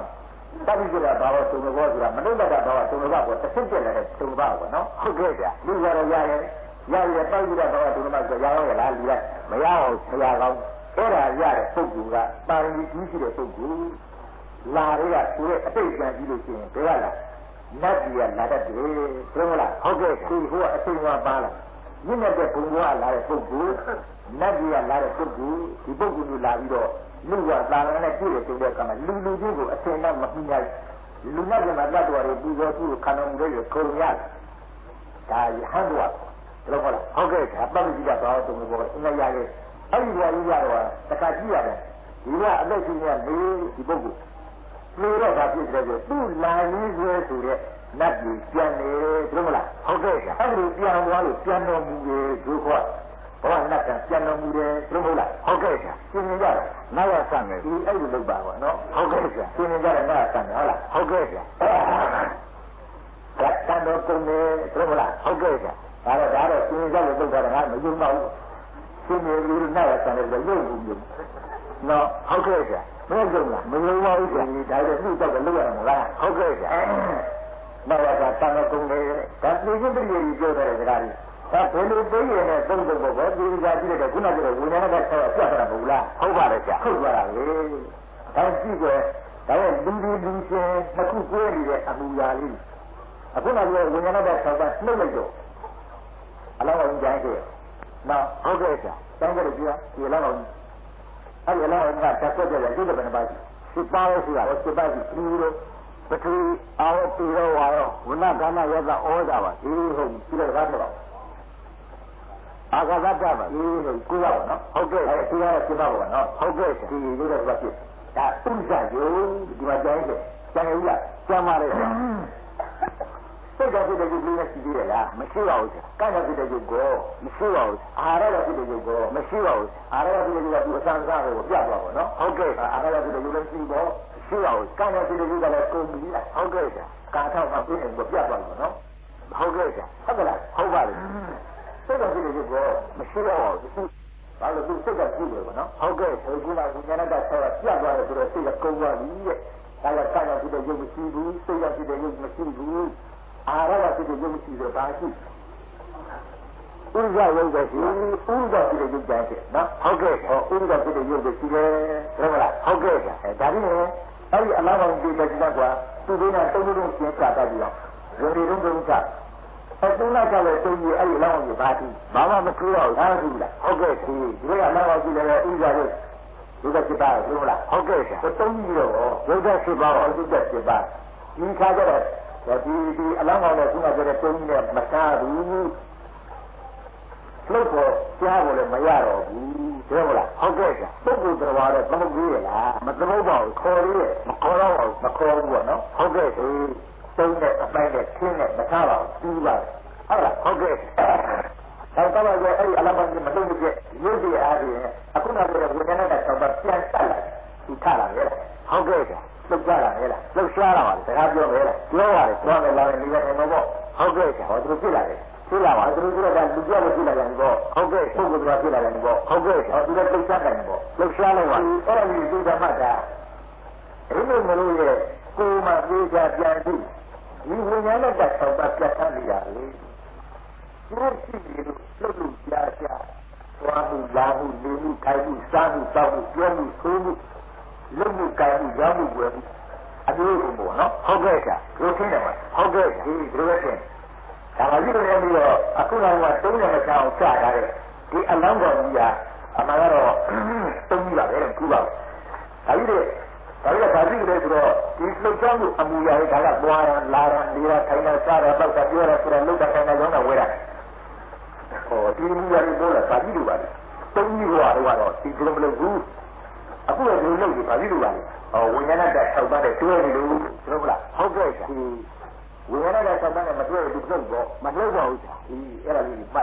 တတိယကဘာဝတုံဘောဆိုတာမနုဿတဘာဝတုံဘောကိုတစ်ဆင့်ပြက်လာတဲ့တုံဘောပေါ့နော်ဟုတ်ကဲ့ဗျာလူကတော့ရရဲရရဲပိုက်ပြီးတော့ဘာဝတုံဘောဆိုရအောင်ရလားလူကမရအောင်ဆရာကောင်းအဲ့ဒါရတဲ့ပုဂ္ဂိုလ်ကပါရမီကြီးရှိတဲ့ပုဂ္ဂိုလ်လာတွေကသူရဲ့အတိတ်ကံကြီးလို့ရှိရင်ဘယ်ကလာနတ်ကြီးကလာတတ်တယ်ပြောမလားဟုတ်ကဲ့ဒီဟိုကအချိန်မှပါလာမြင့်တဲ့ဘုံဘဝလာတဲ့ပုဂ္ဂိုလ်နတ်ကြီးကလာတဲ့ပုဂ္ဂိုလ်ဒီပုဂ္ဂိုလ်ကိုလာပြီးတော့လူကသာလနဲ့ပြည့်တဲ့တုံးတဲ့ကမှလူလူချင်းကိုအချိန်နဲ့မပြနိုင်လူနဲ့ကမှတတ်တော်တွေပူဇော်သူ့ကိုခံတော်မူတဲ့ကိုရုံရတယ်ဒါရဟန်းတော်တော့ဟုတ်လားဟုတ်ကဲ့အပတ်ကြီးကတော့တုံးဘောအင်းရရဲအဲ့ဒီဘဝကြီးရတော့တခါကြည့်ရတယ်ဒီကအသက်ကြီးနေလေဒီပုဂ္ဂိုလ်လေတော့ဒါဖြစ်တယ်ဆိုသူ့လာရင်းဆွဲဆိုတဲ့နတ်ကြီးပြန်နေတယ်မလားဟုတ်ကဲ့အဲ့ဒီပြန်သွားလို့ပြန်တော်မူတယ်ဒုက္ခဘောနတ်ကပြန်တော်မူတယ်ဟုတ်လားဟုတ်ကဲ့ရှင်ရှင်းနေကြတယ်နောက်ရဆန့်မယ်ဒီအဲ့လိုလုပ်ပါပေါ့နော်ဟုတ်ကဲ့ရှင်ရှင်းနေကြတယ်နောက်ရဆန့်မယ်ဟုတ်လားဟုတ်ကဲ့ရှင်ကတ်တန်တော်ကုန်တယ်ဟုတ်လားဟုတ်ကဲ့ရှင်ဒါတော့ဒါတော့ရှင်းနေကြလို့လုပ်တာကငါမယုံပါဘူးရှင်းနေလို့နောက်ရဆန့်တယ်လို့ယုံဘူးယုံနော်ဟုတ်ကဲ့ရှင်မယုံလားမယုံပါဘူးရှင်ဒါတော့သူ့တော့လုပ်ရမှာလားဟုတ်ကဲ့ရှင်နောက်ရကတန်တော်ကုန်တယ်ဒါသိချင်းတည်းကြီးပြောတယ်ကြလားဒါဘယ်လိုသိရင်လည်းသုံးသုံးဖို့ပဲဒီကြကြည့်တဲ့ခုနကပြောဝိညာဉ်နဲ့ဆက်ပြတ်တာမဟုတ်လားဟုတ်ပါလေကြာဟုတ်ပါလားလေဒါကြည့်ကြဒါရဲ့လူလူလူချင်းတစ်ခုကိုနေတဲ့အမူအရာလေးအခုနကပြောဝိညာဉ်နဲ့ဆက်တာနှုတ်လိုက်တော့အလောင်းအောင်ကြိုင်းခဲ့နော်ဟုတ်ကဲ့ကြာတောင်းကြတယ်ကြာဒီအလောင်းအောင်အဲ့ဒီအလောင်းအောင်ကတက်ဆွဲကြတယ်ဒီကဘယ်နှပါ့ရှိပါလို့ရှိတာစစ်ပါရှိဒီလိုပထဝီအာဝတိရောဝါရောဝဏကနာယောဂဩဇာပါဒီဟုတ်ပြီပြည့်တော့တော့အာဂါသတ္တပါဒီလိုကိုရပါနော်ဟုတ်ကဲ့အဲဒီကတော့ပြပါပါနော်ဟုတ်ကဲ့ဒီလိုတော့ပြဖြစ်ဒါဥစ္စာယုံဒီမှာကျန်တယ်ကျန်ရည်လားကျန်ပါလေစိတ်ကဖြစ်တဲ့ယုတ်လေးနဲ့ရှိသေးတယ်လားမရှိပါဘူးကံကဖြစ်တဲ့ယုတ်ကိုမရှိပါဘူးအာရကဖြစ်တဲ့ယုတ်ကိုမရှိပါဘူးအာရကဖြစ်တဲ့ယုတ်ကသူအစမ်းစားကိုပြသွားပါနော်ဟုတ်ကဲ့အာရကဖြစ်တဲ့ယုတ်လည်းရှိတော့ရှိပါဘူးကံကဖြစ်တဲ့ယုတ်ကလည်းကုန်ပြီလားဟုတ်ကဲ့ကာထောက်မှပြည့်နေကိုပြသွားပါနော်ဟုတ်ကဲ့ဟုတ်ကဲ့လားဟုတ်ပါလေစိတ်ကဖြစ်တဲ့ရုပ်ကိုမရှိတော့ဘူးဘာလို့သူစိတ်ကကြည့်ရပါတော့ဟုတ်ကဲ့ဒီကုလားဝိညာဏကဆောတာပြတ်သွားတယ်ဆိုတော့စိတ်ကကုန်သွားပြီတဲ့ဒါကကာယဖြစ်တဲ့ရုပ်မရှိဘူးစိတ်ကဖြစ်တဲ့ရုပ်မရှိဘူးအာရကဖြစ်တဲ့ရုပ်မရှိတော့ဘာရှိဥစ္စာရုပ်ပဲရှိဥစ္စာဖြစ်တဲ့ရုပ်ကြတယ်နော်ဟုတ်ကဲ့ဟောဥစ္စာဖြစ်တဲ့ရုပ်ပဲရှိတယ်ဟုတ်လားဟုတ်ကဲ့အဲဒါပြီးရင်အဲ့ဒီအလားတော်ဒီတည်းကကွာသူတို့ကတုံးတုံးရှင်းပြတတ်ပြီးတော့ရုပ်တွေတုံးတုံးချအဲ့တုံးလိုက်ကြလို့တုံးကြီးအဲ့ဒီအလားတော်ကြီးဘာတိဘာမှမပြောတော့ဘူးဟုတ်လားဟုတ်ကဲ့ဒီဒီကအလားတော်ကြီးလည်းဥစ္စာရုပ်ရုပ်ကဖြစ်ပါလို့လားဟုတ်ကဲ့ဆရာတုံးကြီးတော့ရုပ်ကဖြစ်ပါတော့ရုပ်ကဖြစ်ပါဒီခါကျတော့ဒီဒီအလားတော်နဲ့ခုနကပြောတဲ့တုံးကြီးနဲ့မစားဘူးလို့တော့ကြားဖို့လည်းမရတော့ဘူးပြောမလားဟုတ်ကဲ့ဆရာပုဂ္ဂိုလ်တော်တော့သမုတ်ကြီးရလားမသမုတ်ပါဘူးခေါ်ရည်မခေါ်တော့ဘူးမခေါ်ဘူးပေါ့နော်ဟုတ်ကဲ့ဒီတုံးနဲ့အပိုင်းနဲ့ခင်းနဲ့မထားပါဘူးပြီးပါဟုတ်လားဟုတ်ကဲ့တော့တော့ရဲ့အဲ့ဒီအလားမကြီးမတုံးကြည့်ရုပ်ရည်အားဖြင့်အခုနောက်တော့ဝိညာဉ်နဲ့တော့ပြန်တက်လာသူထလာရဲ့ဟုတ်ကဲ့ဆရာလှုပ်ကြလာရဲ့လားလှုပ်ရှားလာပါလေစကားပြောမယ်လားပြောပါတယ်ပြောမယ်လာတယ်ဒီကနေတော့ဟုတ်ကဲ့ဆရာဟောသူဖြစ်လာတယ်ဖြစ်လာပါသူတို့ကလူပြောလို့ဖြစ်လာတယ်ပေါ့ဟုတ်ကဲ့ပုဂ္ဂိုလ်ကဖြစ်လာတယ်ပေါ့ဟုတ်ကဲ့ဟောသူလည်းလှုပ်ရှားတယ်ပေါ့လှုပ်ရှားလို့ပါအဲ့ဒါကြီးသူဓမ္မတာအဲ့လိုမလို့ရဲ့ကိုယ်မှပြေးချပြန်ကြည့်ဒီဝိညာဉ်နဲ့တော့ဆောက်တာပြတ်သားနေရတယ်သူတို့ရှိပြီးလို့လှုပ်လို့ကြားကြားသွားမှုလာမှုနေမှုခိုင်မှုစားမှုတောက်မှုပြောမှုဆိုးမှုလှုပ်မှုကိုင်မှုရောမှုွယ်မှုအမျိုးစုံပေါ့နော်ဟုတ်ကဲ့ဆရာတို့သိတယ်မဟုတ်ကဲ့ဒီလိုပဲသိဒါမှကြည့်လို့ရပြီးတော့အခုနောက်မှတုံးရမချအောင်စထားတဲ့ဒီအလောင်းတော်ကြီးကအမှန်ကတော့တုံးကြီးပါပဲတဲ့ခုပါဒါကြီးတဲ့ဒါကြီးကဘာကြည့်လဲဆိုတော့ဒီလှုပ်ရှားမှုအမူအရာတွေဒါကသွားရလာရနေရထိုင်ရစားရပောက်တာပြောရဆိုတော့လှုပ်တာခိုင်းတာရောင်းတာဝဲတာဟောဒီလူရည်ပေါ်လာဘာကြည့်လို့ပါလဲတုံးကြီးကတော့တော့ဒီလိုမလုပ်ဘူးအခုလည်းဒီလုပ်ကြီးဘာကြည့်လို့ပါလဲဟောဝိညာဏတက်ထောက်ပါတဲ့တွဲနေလို့ဟုတ်လားဟုတ်ကဲ့ဒီဝိညာဉ်နဲ့ဆက်တဲ့မတွေ့ဘူးပြုတ်တော့မလှုပ်ပါဘူးဒီအဲ့ဒါလေးပတ်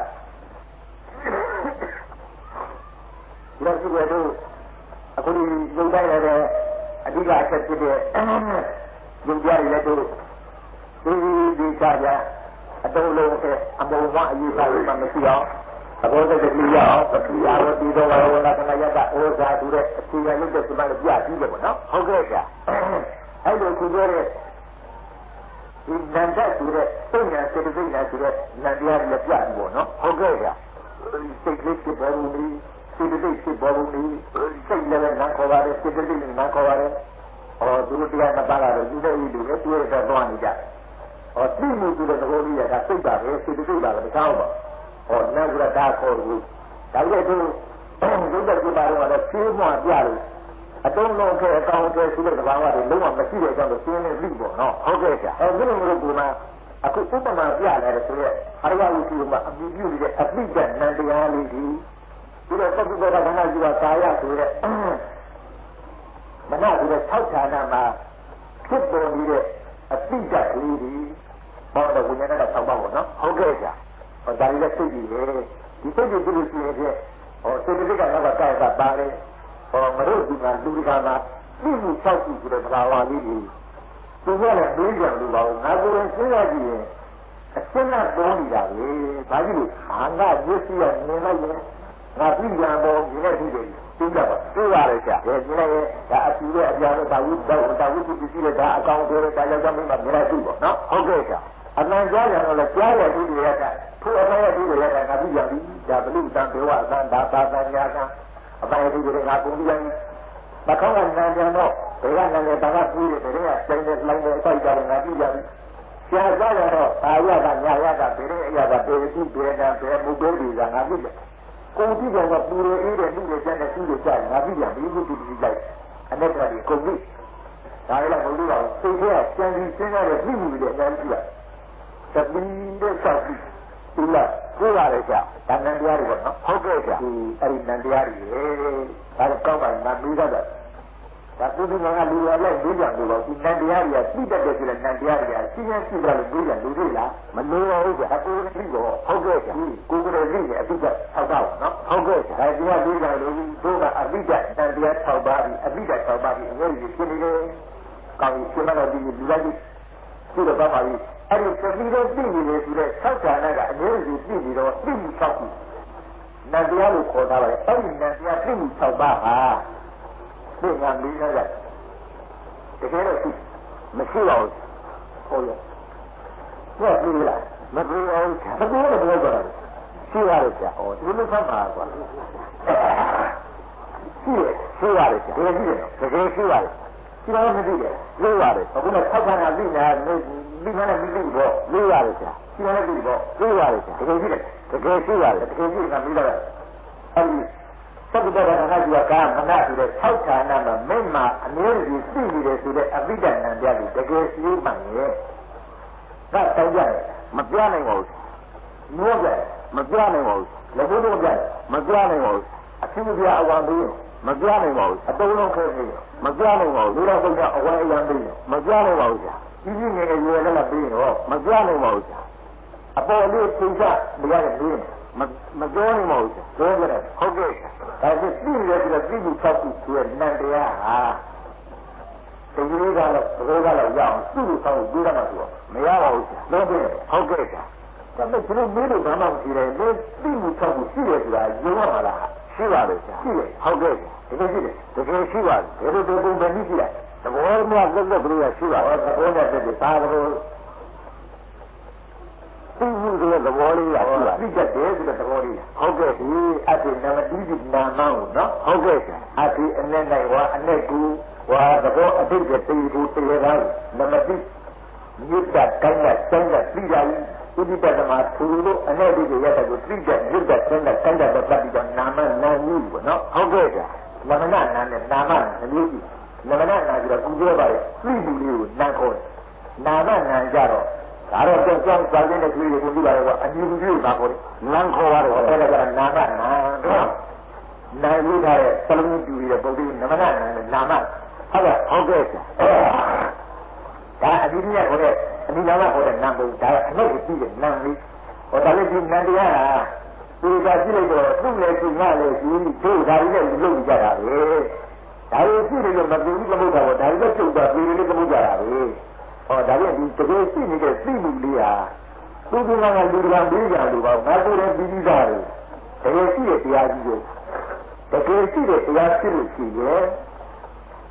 ဒီလိုကြည့်ရတော့အခုဒီရုပ်တိုင်းလည်းအဓိကအချက်ဖြစ်တဲ့ရုပ်ကြားတွေလည်းတို့ဒီဒီချာကြအတုံးလုံးအမုံဝအယူသားတွေမှမရှိအောင်အဘောသက်တည်းရအောင်ပတိယာဝတိတော်ဝရဏကနယတဩဇာတူတဲ့အခြေခံလုပ်တဲ့စမလည်းပြပြီးတယ်ပေါ့နော်ဟုတ်ကဲ့ဆရာအဲ့လိုကိုပြောတဲ့ဒီနန္ဒဆိုတဲ့စိတ်ညာစေတသိက်ညာဆိုတဲ့နန္တရားလည်းပြပြီပေါ့နော်ဟုတ်ကဲ့ဗျာစိတ်ကလေးဖြစ်ပေါ်လို့ဒီစေတသိက်ဖြစ်ပေါ်လို့ဒီစိတ်လည်းနားခေါ်ပါတယ်စေတသိက်လည်းနားခေါ်ပါတယ်ဟောသူတို့တရားမပါလာတော့ဒီလိုကြီးတွေတွေ့ရတော့သွားနေကြဟောသိမှုဆိုတဲ့သဘောလေးကစိတ်ပါပဲစေတသိက်ပါပဲတခြားပါဟောနာကရတာခေါ်လို့ဒါကြတဲ့သူဒုက္ခပြပါတော့လည်းဖြေးမှပြလို့အတုံးလုံးကဲအကောင်ကဲဆိုတဲ့သဘာဝတွေလုံးဝမရှိတဲ့အကြောင်းကိုရှင်းနေပြီပေါ့နော်ဟုတ်ကဲ့ဗျာအဲဒီလိုမျိုးကမှအခုဥပမာပြရတယ်ဆိုရက်အရိယဝိသုမှာအမိပြုနေတဲ့အပိကနန္တရားလေးဒီပြီးတော့သက္ကုတ္တကခဏကြီးကကာယဆိုတဲ့မနဆိုတဲ့၆ဌာနမှာဖြစ်ပေါ်နေတဲ့အပိကကလေးဒီဘောတော့ဝိညာဏကဆောက်ပါပေါ့နော်ဟုတ်ကဲ့ဗျာဟောဒါလေးလည်းသိပြီလေဒီစိတ်တွေပြလို့ရှိရင်ဖြင့်ဟောစေတသိက်ကတော့ကာယကပါတယ်ဟောမတို့ဒီမှာလူကမှာပြည့်မှု၆ခုဆိုတဲ့ဘာဝလေးတွေသူကလည်းတွေးကြလို့ပါဘူးငါကိုယ်ရင်စဉ်းစားကြည့်ရင်အရှင်းနဲ့ပေါ်နေတာလေဘာကြီးလို့အာငါရစ်စီရမြင်လိုက်ရင်ငါပြည်ပြန်ပေါ်ဒီနေ့ဒီလိုသိကြပါသိပါတယ်ဆရာဒီနေ့ဒါအစီရဲ့အပြာနဲ့ဒါဝိတော့ဒါဝိပစ္စည်းနဲ့ဒါအကောင်တွေဒါရောက်ကြမင်းမမြင်လိုက်ပြီပေါ့နော်ဟုတ်ကဲ့ဆရာအမှန်ကြားတယ်တော့လည်းကြားရတဲ့ဒီရကထိုအမှန်ရတဲ့ဒီရကငါပြည်ပြန်ပြီဒါဘလူတန်ဒေဝအသံဒါသာသညာကအမှန်ရတဲ့ဒီရကပုံပြန်မကောင်းတဲ့ဉာဏ်ပြန်တော့ဒီကနည်းနည်းဘာကပြီးတယ်တကယ်တိုင်းတဲ့လိုင်းတဲ့အတိုက်ကြတယ်ငါပြည်ပြန်ပြီဆရာကြားရတော့အာရကညာရကဘယ်နဲ့အရာကပေတိပေနာဘယ်မူပေဒီကငါပြည်တယ်ကိုကြည့်ကြတော့ပူရအေးတဲ့လူတွေကျန်တဲ့သူတွေကျန်ငါပြည်ပြန်ပြီဘုသူဒီလိုက်အနဲ့ကလေးကုန်ပြီဒါလည်းဘုလို့တော့စိတ်ထဲကကြံပြီးစဉ်းစားတဲ့ပြည်မှုတွေအများကြီးလားတပင်းတဲ့ဆောက်ပြီးဒီလားကိုရတယ်ကြာဒါနန္တရားတွေပေါ့နော်ဟုတ်ကဲ့ကြာဒီအဲ့ဒီနန္တရားတွေဒါတော့ကောင်းပါလားပြီးတော့ဒါပုဒ်ကငါလူရလိုက်ပြီးကြလို့တော့ဒီနန္တရားတွေကပြည့်တတ်တဲ့ဆိုတဲ့နန္တရားတွေကရှင်းရှင်းပြတယ်လို့ပြောတယ်လူတွေလားမလို့ပါဘူးကြာအကိုယ်ကြီးတော့ဟုတ်ကဲ့ကြာကိုယ်ကလေးကြီးအတိတ်ဆောက်တာနော်ဟုတ်ကဲ့ကြာဒါတရားပြီးကြလို့တို့ကအတိတ်နန္တရား၆ပါးပြီးအတိတ်၆ပါးပြီးအငြိမ့်ကြီးဖြစ်နေတယ်ကောင်းပြီရှင်းမတော့ဒီလူလိုက်ပြီးဒီတော့ပါပါပြီအဲ့ဒီသတိတော့ပြည့်နေတယ်ဆိုတဲ့ဆောက်တာနဲ့ကအငြိမ့်ကြီးပြည့်နေတော့ပြည့်ပြီးဆောက်ပြီးနန္တရားလို့ခေါ်တာပါလေအဲ့ဒီနန္တရားပြည့်ပြီး၆ပါးဟာသိငါမင်းရတယ်တကယ်တော့မရှိပါဘူးဟုတ်ရဲ့ဘယ်လိုလဲမပြောအောင်ဘယ်လိုလဲပြောကြတာရှိရတယ်ကြာဟောဒီလိုဖတ်ပါကွာရှိရရှိရတယ်ကြာတကယ်ရှိတယ်တကယ်ရှိရတယ်ရှိတော့မသိတယ်လို့ရတယ်အခုကထောက်ခံတာသိနေတာမိမနဲ့မိသိတော့လို့ရတယ်ကြာရှိတယ်သိတော့လို့ရတယ်ကြာတကယ်ရှိတယ်တကယ်ရှိရတယ်တကယ်ရှိတာမိတော့အဲဒီသက္ကတရဏကြီးကမနဆိုတဲ့၆ဌာနမှာမင်းမှာအမျိုးကြီးသိနေတယ်ဆိုတဲ့အပိဒဏ္ဍတရားကိုတကယ်ရှိမှန်ရဲ့ဒါတောင်းကြတယ်မပြနိုင်ပါဘူးမျိုးကြမပြနိုင်ပါဘူးလက်ဘုဒ္ဓကြမပြနိုင်ပါဘူးအချင်းပြအဝံပြီးမပြနိုင်ပါဘူးအတုံးလုံးခဲပြီးမပြနိုင်ပါဘူးလူတော်ကအဝံအယံပြီးမပြနိုင်ပါဘူးကြာကြီးကြီးငယ်ငယ်ရွယ်လည်းလည်းပြီးတော့မပြနိုင်ပါဘူးကြာအပေါ်လေးသိချတရားနဲ့ပြီးမမပြောနိုင်ပါဘူးပြောကြတယ်ဟုတ်ကဲ့ဒါဆိုပြီးရတဲ့ပြည်သူ၆ခုဆိုတဲ့နန္တရားဟာတကယ်ကတော့ဘယ်ကတော့ရအောင်သူ့ကိုဆောက်ပြီးတော့မှဆိုမရပါဘူးလို့ပြောဟုတ်ကဲ့ဒါပေမဲ့ဒီလိုမျိုးလို့ဘာမှမဖြစ်တယ်လေပြည်သူ၆ခုရှိတယ်ဆိုတာယုံရမှာလားရှိပါလေရှိတယ်ဟုတ်ကဲ့တကယ်ရှိတယ်တကယ်ရှိပါတယ်ဘယ်လိုပုံပဲနည်းရှိတယ်သဘောမှလက်လက်ကလေးကရှိပါတယ်သဘောနဲ့တည်းပါတော့သိမှုဆိုတဲ့သဘောလေးကဟုတ်လားသိတတ်တယ်ဆိုတဲ့သဘောလေးဟုတ်ကဲ့ဒီအတ္တိနာမတိတိနာမကိုနော်ဟုတ်ကဲ့အတ္တိအနဲ့နိုင်ဝါအနဲ့ကူဝါသဘောအတိတ်ကတည်ကိုတရားသားနမတိမြစ်တာကိုင်းတာစမ်းတာသိတာဥဒိတသမသူလို့အနဲ့ဒီရတဲ့ကိုသိတဲ့မြစ်တာစမ်းတာကိုင်းတာပတ်ပြီးတော့နာမနာမှုပေါ့နော်ဟုတ်ကဲ့ကလမနာနာနဲ့နာမနာမျိုးကြီးလမနာနာကြတော့ကုပြောပါလေသိမှုလေးကိုနာခေါ်နာမနာကြတော့ဒါတော့ကြောက်ကြောက်စားတဲ့ကလေးတွေကိုကြည့်ပါတော့အမြင်ကြီးပါခေါ်တယ်နန်းခေါ်ရတယ်အဲ့ဒါကနာမနာနိုင်လို့ထားတဲ့သလုံးကျူရတဲ့ပုဒ်ဒီနမနာနာနာမဟုတ်ကဲ့ဟုတ်ကဲ့ဒါအဒီမြတ်ခေါ်တဲ့အဒီနာမခေါ်တဲ့နာမဒါအနှုတ်ကိုပြီးတဲ့နာမလေးဟောဒါလည်းဒီနန္တရားဟာဒီကကြည့်လိုက်တော့သူ့လည်းသူ့ငါလည်းဒီတို့ဒါတွေလည်းလုပ်ကြတာပဲဒါတွေကြည့်လို့မသိဘူးသမုဒ္ဒါဘောဒါတွေလည်းချုပ်တာပြည်လေးသမုဒ္ဒါတာပဲဟောဒါပြန်ဒီတကယ်ရှိနေတဲ့သိမှုလေးဟာသူကငါလူကပြီးကြလို့ပါငါကိုယ်လည်းပြီးပြီးသားတယ်တကယ်ရှိတဲ့တရားကြီးကိုတကယ်ရှိတဲ့တရားရှိလို့ရှိရဲ့တ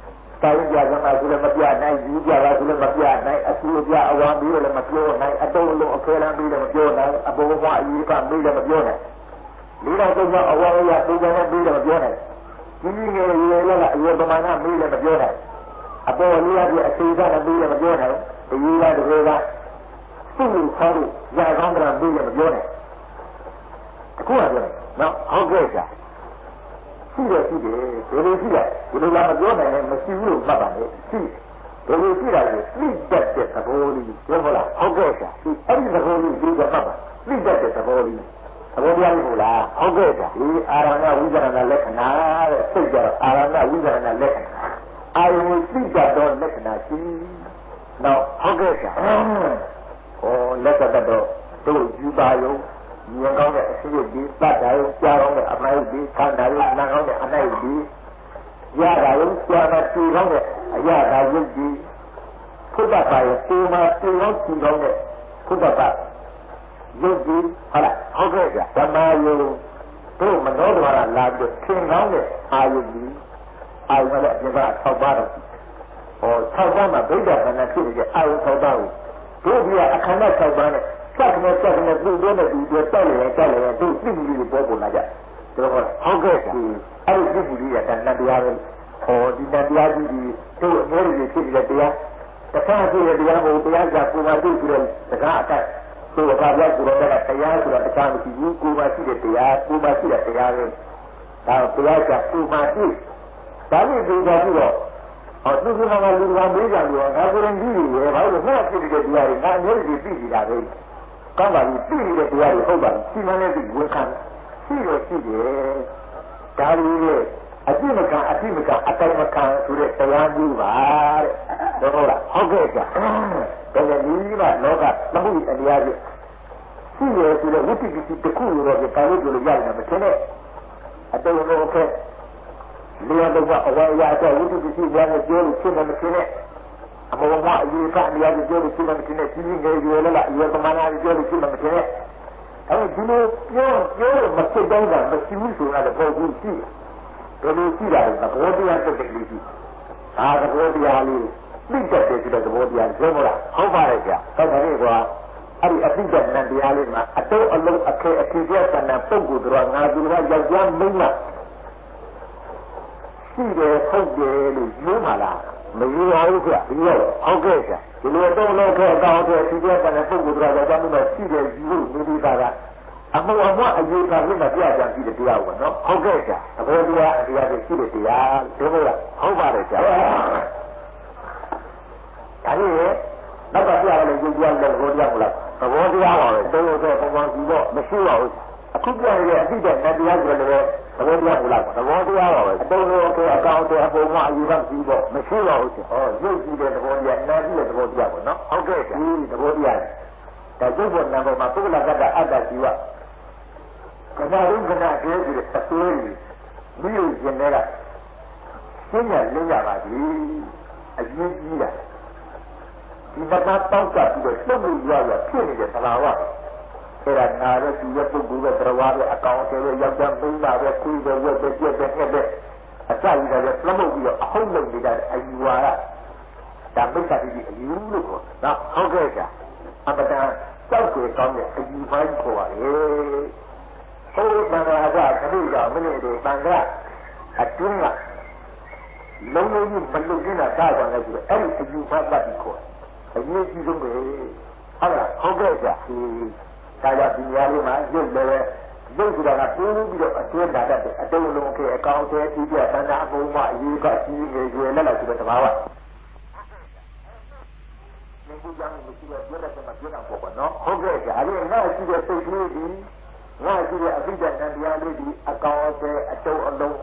တိုင်းကြကမှဆိုလည်းမပြနိုင်ဘူးကြပါဆိုလည်းမပြနိုင်အဆူပြအဝါပြီးလည်းမပြောနိုင်အတုံးလုံးအခဲလမ်းပြီးလည်းမပြောနိုင်အပေါ်မှာအရေးကပြီးလည်းမပြောနိုင်လေးတော့တော့အဝါရပုံစံနဲ့ပြီးလည်းမပြောနိုင်ကြီးကြီးငယ်ငယ်လည်းအရေးပမာဏပြီးလည်းမပြောနိုင်အပေါ်လေးရပြအသေးစားလည်းပြီးလည်းမပြောနိုင်ဒီလိုလားဒီလိုလားသူ့ကိုခေါ်လို့ရကောင်းတာပြီးလည်းမပြောနိုင်အခုကပြောနော်ဟုတ်ကဲ့ကြာရှိတယ်ရှိတယ်ဒီလိုရှိတယ်ဒီလိုလားမပြောနိုင်နဲ့မရှိဘူးလို့မှတ်ပါနဲ့ရှိဒီလိုရှိတာကိုသိတတ်တဲ့သဘောလေးပြောမလားဟုတ်ကဲ့ကြာအဲ့ဒီသဘောလေးဒီကမှတ်ပါသိတတ်တဲ့သဘောလေးသဘောတရားလို့လားဟုတ်ကဲ့ကြာဒီအာရဏဝိဇ္ဇာဏလက္ခဏာတဲ့စိတ်ကြအာရဏဝိဇ္ဇာဏလက္ခဏာအာယုသိတတ်သောလက္ခဏာရှိတော့ဟုတ်ကဲ့ကြာဟောလက္ခဏာတော့တို့ယူပါယုံမြင်ကောင်းတဲ့အဖြစ်ဒီတတ်တာရောကြားကောင်းတဲ့အမိုက်ဒီခန္ဓာရောနားကောင်းတဲ့အနိုင်ဒီရတာရောကြားတာကြည့်ကောင်းတဲ့အရာသာယုတ်ဒီဘုဒ္ဓဘာသာကိုမှကြည့်ကောင်းကြည့်ကောင်းတဲ့ဘုဒ္ဓဘာသာယုတ်ဒီဟုတ်လားဟုတ်ကဲ့ဗျဓမ္မယုံတို့မနောဒဝါရလာပြီးသင်ကောင်းတဲ့အာယုတ်ဒီအာယုတ်ရဲ့အပြင်က၆ပါးတော့ဟော၆ပါးမှာဗိဒ္ဓဘာသာဖြစ်နေတဲ့အာယုတ်၆ပါးကိုတို့ဒီအခန္ဓာ၆ပါးနဲ့စက်နဲ့စက်နဲ့သူ့တို့နဲ့သူတို့တက်လေတက်လေသူ့သိမှုလေးပေါ်ပေါ်လာကြတယ်ဟုတ်ဟုတ်ကဲ့အဲ့ဒီသိမှုလေးကတဏှာတရားပဲဟောဒီတဏှာတရားကြီးဒီတို့အမျိုးတွေဖြစ်နေတဲ့တရားတခါဖြစ်တဲ့တရားကိုတရားကြကိုယ်မှာသိပြီးတော့စကားအတက်သူ့အခါပြောက်ကိုယ်တော့တရားဆိုတာတခြားမရှိဘူးကိုယ်မှာရှိတဲ့တရားကိုယ်မှာရှိတဲ့တရားပဲဒါတရားကြကိုယ်မှာသိဒါနဲ့ဒီကြပြီးတော့ဟောသူကငါလူကမေးကြလို့ငါကိုယ်ရင်ကြီးရယ်ဘာလို့ငါဖြစ်တဲ့တရားတွေငါအမျိုးတွေသိနေတာပဲကောင်းပါပြီသိနေတဲ့တရားတွေဟုတ်ပါပြီစီမံနဲ့ဒီဝန်ခံရှိလို့ရှိတယ်ဒါလေးလေအပြစ်မခံအပြစ်မခံအတိုင်းမခံဆိုတဲ့တရားမျိုးပါတဲ့ဟုတ်လားဟုတ်ကဲ့ကြာဒါနဲ့ဒီကလောကသမှုအတရားကြီးရှိရဆိုတဲ့ဝိတ္တိပစ္စည်းတစ်ခုလိုတော့ကာလို့ပြောလို့ရတယ်မထင်နဲ့အတုံးလို့ခဲ့လျှော်တော့အဝါရအကျဝိတ္တိပစ္စည်းများနဲ့ပြောလို့ရှင်းတယ်မထင်နဲ့အမေကအရေးကအများကြီးပြောလို့ရှင်းမှမတင်နဲ့ကြီးကြီးငယ်ရွယ်လာအရေးပမာဏကြီးပြောလို့ရှင်းမှမတင်နဲ့အဲဒီလိုပြောပြောလို့မဖြစ်တော့တာမရှိဘူးဆိုတာလည်းပုံပြီးရှိတယ်ဒီလိုရှိတာကသဘောတရားတက်တဲ့လေးရှိဒါသဘောတရားလေးသိတတ်တယ်ဆိုတဲ့သဘောတရားပြောမလားဟုတ်ပါရဲ့ကြာဟုတ်ပါရဲ့ကွာအဲ့ဒီအသိတတ်တဲ့တရားလေးမှာအတုံးအလုံးအခဲအထည်ပြတ်တဲ့ပုံကိုယ်တော်ငါသူကယောက်ျားမိန်းမရှိတယ်ဟုတ်တယ်လို့ပြောမှလားမယူပါဘူးကွာဒီလိုဟုတ်ကဲ့ဆရာဒီလိုတော့လည်းခဲအကောင်းတဲ့ဒီပြတဲ့ပုဂ္ဂိုလ်တွေကကြောင့်လည်းရှိတယ်ယူလို့နေပြီးသားကအမေအမအယူကလည်းမပြကြပြီးတဲ့တရားပေါ့နော်ဟုတ်ကဲ့ဆရာသဘောတရားအတရားတွေရှိတဲ့တရားဒီလိုလားဟုတ်ပါတယ်ဆရာဒါလေးနောက်ကပြရတဲ့ယူကြတဲ့သဘောတရားမလားသဘောတရားပါပဲတိုးတော့ပုံမှန်ပြီးတော့မရှိပါဘူးအခုပြရတဲ့အတိတ်တဲ့တရားဆိုလည်းသဘောတရားဟုတ်လားသဘောတရားပါပဲအတုံးလို့အကောင်းတဲ့အပေါ်မှာအယူကမရှိတော့မရှိပါဘူးဟောရုပ်ကြည့်တဲ့သဘောတရားနာကြည့်တဲ့သဘောတရားပေါ့နော်ဟုတ်ကဲ့ဒီသဘောတရားဒါကျုပ်ပေါ်နံပါတ်မှာပုဂ္ဂလကအတ္တဇီဝကနာရုံကနာကျဲပြီးအသွေးကြီးမြို့ရှင်တွေကရှင်းရလင်းရပါပြီအရေးကြီးတာဒီဘက်ကတောက်ကပြီးတော့လှုပ်လို့ရရဖြစ်နေတဲ့သဘာဝအဲ့ဒါနာရဲ့ဒီရဲ့ပုဂ္ဂိုလ်ရဲ့တရားရဲ့အကောင်အထည်ရဲ့ယောက်ျားမိန်းမရဲ့ခွေးရဲ့ဝက်ရဲ့ပြက်တဲ့ငှက်တဲ့အစကြီးတွေလှမုတ်ပြီးတော့အဟုတ်လုံနေတဲ့အယူဝါဒဒါမိစ္ဆာတိအယူလို့ခေါ်တာဟုတ်ကဲ့ကြာအပဒံကြောက်ကြွယ်ကောင်းတဲ့အယူပိုင်းခေါ်ပါတယ်ဟိုတန်ခါကခဏကြောင့်မင်းတို့တန်ခါအတွင်းကလုံးလုံးကြီးမလွတ်နေတာဒါကြောင့်လည်းဆိုအဲ့ဒီအယူပိုင်းပတ်ပြီးခေါ်အရေးကြီးဆုံးပဲဟုတ်လားဟုတ်ကဲ့ကြာဒါကြောင့်ဒီနေရာလေးမှာရုပ်လည်းရုပ်ဆိုတာကတိုးပြီးတော့အတွင်းလာတတ်တယ်အတုံးလုံးခေအကောင်အထည်ပြီးပြသန္တာအပုံမှအရေးကကြီးငယ်ရွယ်လက်လိုက်ဆိုတဲ့သဘာဝမင်းတို့ကြောင့်မရှိတော့ပြောတဲ့ကမှပြောတာပေါ့ကွာနော်ဟုတ်ကဲ့ကြာအဲ့ဒီငါရှိတဲ့စိတ်ကလေးဒီငါရှိတဲ့အပိဋကံတရားလေးဒီအကောင်အထည်အတုံးအလုံး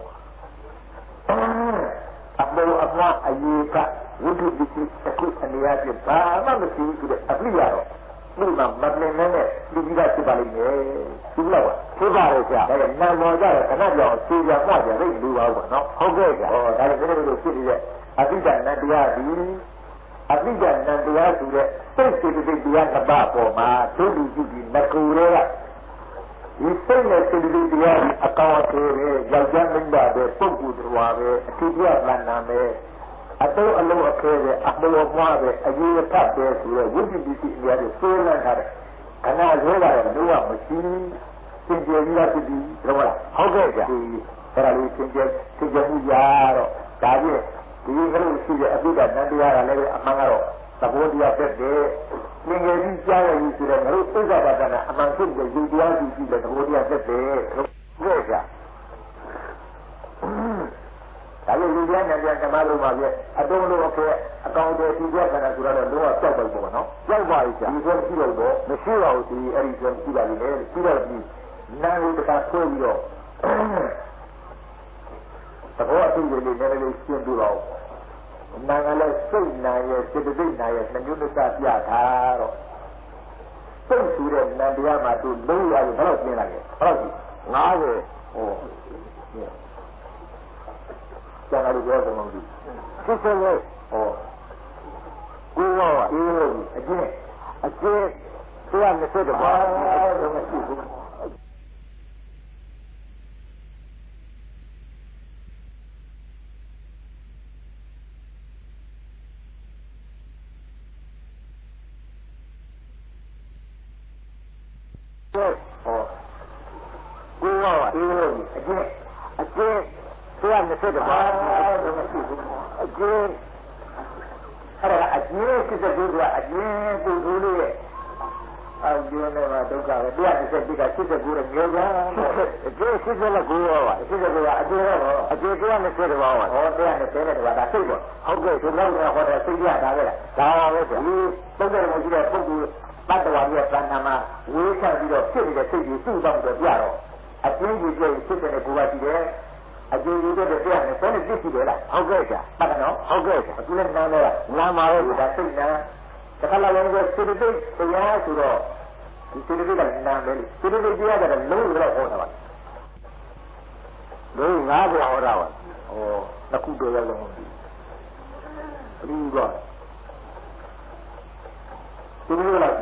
အပေါ်အမှားအရေးကဝိတုပစ္စည်းအခုအနေအချင်းဘာမှမရှိဘူးဆိုတဲ့အပိရတော့ဒီမှာမပင်နဲ့လူကြီးကဖြစ်ပါလိမ့်မယ်ဒီလောက်ပါဖြစ်ပါရဲ့ဆရာဒါကနာမောကြတဲ့ခဏကြောင်ဆေးကြမှကြလိမ့်လူပါဘူးနော်ဟုတ်ကဲ့ဆရာဟောဒါလည်းဒီလိုလိုဖြစ်နေတဲ့အပိဋကနန္တရားဒီအပိဋကနန္တရားဆိုတဲ့စိတ်စေတသိက်တရားနှစ်ပါးပေါ်မှာဒုလူကြီးဒီမကူတွေကဒီစိတ်နဲ့စေတသိက်တရားအကောင်အထည်ပဲယောက်ျားမိန်းမပဲပုဂ္ဂိုလ်တော်ပဲအထူးပြလန္နာပဲအအတော့အလုံးအခဲပဲအပေါ်မွားပဲအရေးဖတ်ပဲဆိုတော့ဝိပ္ပိတိအများကြီးစိုးလန်းထားတယ်ခဏရဲတာတော့လုံးဝမရှိသင်ကျေပြီးတော့ဖြစ်ပြီးဟုတ်လားဟုတ်ကဲ့ကြာဒီအဲ့ဒါလေးသင်ကျေသင်ကျေမှုရတော့ဒါပြည့်ဒီကလေးရှိတဲ့အပိဓာတန်တရားကလည်းအမှန်ကတော့သဘောတရားတက်တယ်သင်ငယ်ကြီးကြားရည်ဆိုတော့ငါတို့သိက္ခာပတ်တာအမှန်ဖြစ်တဲ့ယူတရားရှိရှိတဲ့သဘောတရားတက်တယ်ဟုတ်ကဲ့ကြာဒါလို့လူပြန်နေပြန်ဓမ္မလုံးပါပြအတုံးလုံးအခဲအကောင်တွေဒီပြခဏဆိုတော့လုံးဝကြောက်ပိုက်ပေါ့နော်ကြောက်ပါပြီကြာဒီဆိုမရှိတော့တော့မရှိတော့ဘူးဒီအဲ့ဒီဆိုရှိပါလိမ့်မယ်ပြီးတော့ဒီနာရီတခါဆွဲပြီးတော့သဘောအတူလေးလေးနည်းနည်းလေးရှင်းပြတော့နာကလည်းစိတ်နာရဲ့စေတသိက်နာရဲ့နှမျိုးနှစ်စပြထားတော့စိတ်ဆိုတဲ့နန္တရားမှာသူလုံးရရင်ဘယ်လောက်ရှင်းလာလဲဘယ်လောက်ကြီးငါးဆယ်ဟောကျန်တာလို့ပြောတယ်မဟုတ်ဘူးစစ်စစ်လေးဟောကိုယ်ရောအေးလို့အကျဉ်းအကျဉ်းတရားနဲ့ဆက်တယ်ဘာလို့မရှိဘူးဟောကိုယ်ရောအေးလို့အကျဉ်းအကျဉ်းတရားနဲ့ဆက်တယ်ဘာလို့မရှိဘူးအကျဉ်းအဲ့ဒါအကျဉ်းစစ်တဲ့သူကအကျဉ်းသူသူလေးရဲ့အကျဉ်းနဲ့ဒုက္ခပဲတရားနဲ့ဆက်ပြီးကစစ်တဲ့ကူရဲ့မျိုးသားအကျဉ်းစစ်တဲ့ကူရောပါစစ်တဲ့ကူကအကျဉ်းရောအကျဉ်းတရားနဲ့ဆက်တယ်ဘာဟောတရားနဲ့ဆက်တဲ့ကွာဒါစိတ်ပေါ့ဟုတ်ကဲ့ဒီလောက်တော့ဟောတဲ့စိတ်ရတာပဲလားဒါပါပဲဆိုဒီသုံးတဲ့မှုရှိတဲ့ပုဂ္ဂိုလ်တတ္တဝါရဲ့သဏ္ဍာန်မှာဝေးချပြီးတော့ဖြစ်နေတဲ့စိတ်ကြီးစုပေါင်းတော့ပြတော့အကျဉ်းကြီးကျစစ်တဲ့ကူကရှိတယ်အကျဉ်းကြီးတဲ့တရားနဲ့ဆက်နေဖြစ်ရှိတယ်လားဟုတ်ကဲ့ကြာဟုတ်ကဲ့နော်ဟုတ်ကဲ့အခုလည်းနားလဲနားမှာပဲဒါစိတ်နာတခါလာရင်စေတသိက်တရားဆိုတော့ဒီစေတသိက်ကနားမယ်လေစေတသိက်တရားကလည်းလုံးလို့ဟောတာပါလုံးငါးပြောဟောတာပါဩနှစ်ခုတည်းရလုံးဘူးဘူးတော့ဒီလိုလား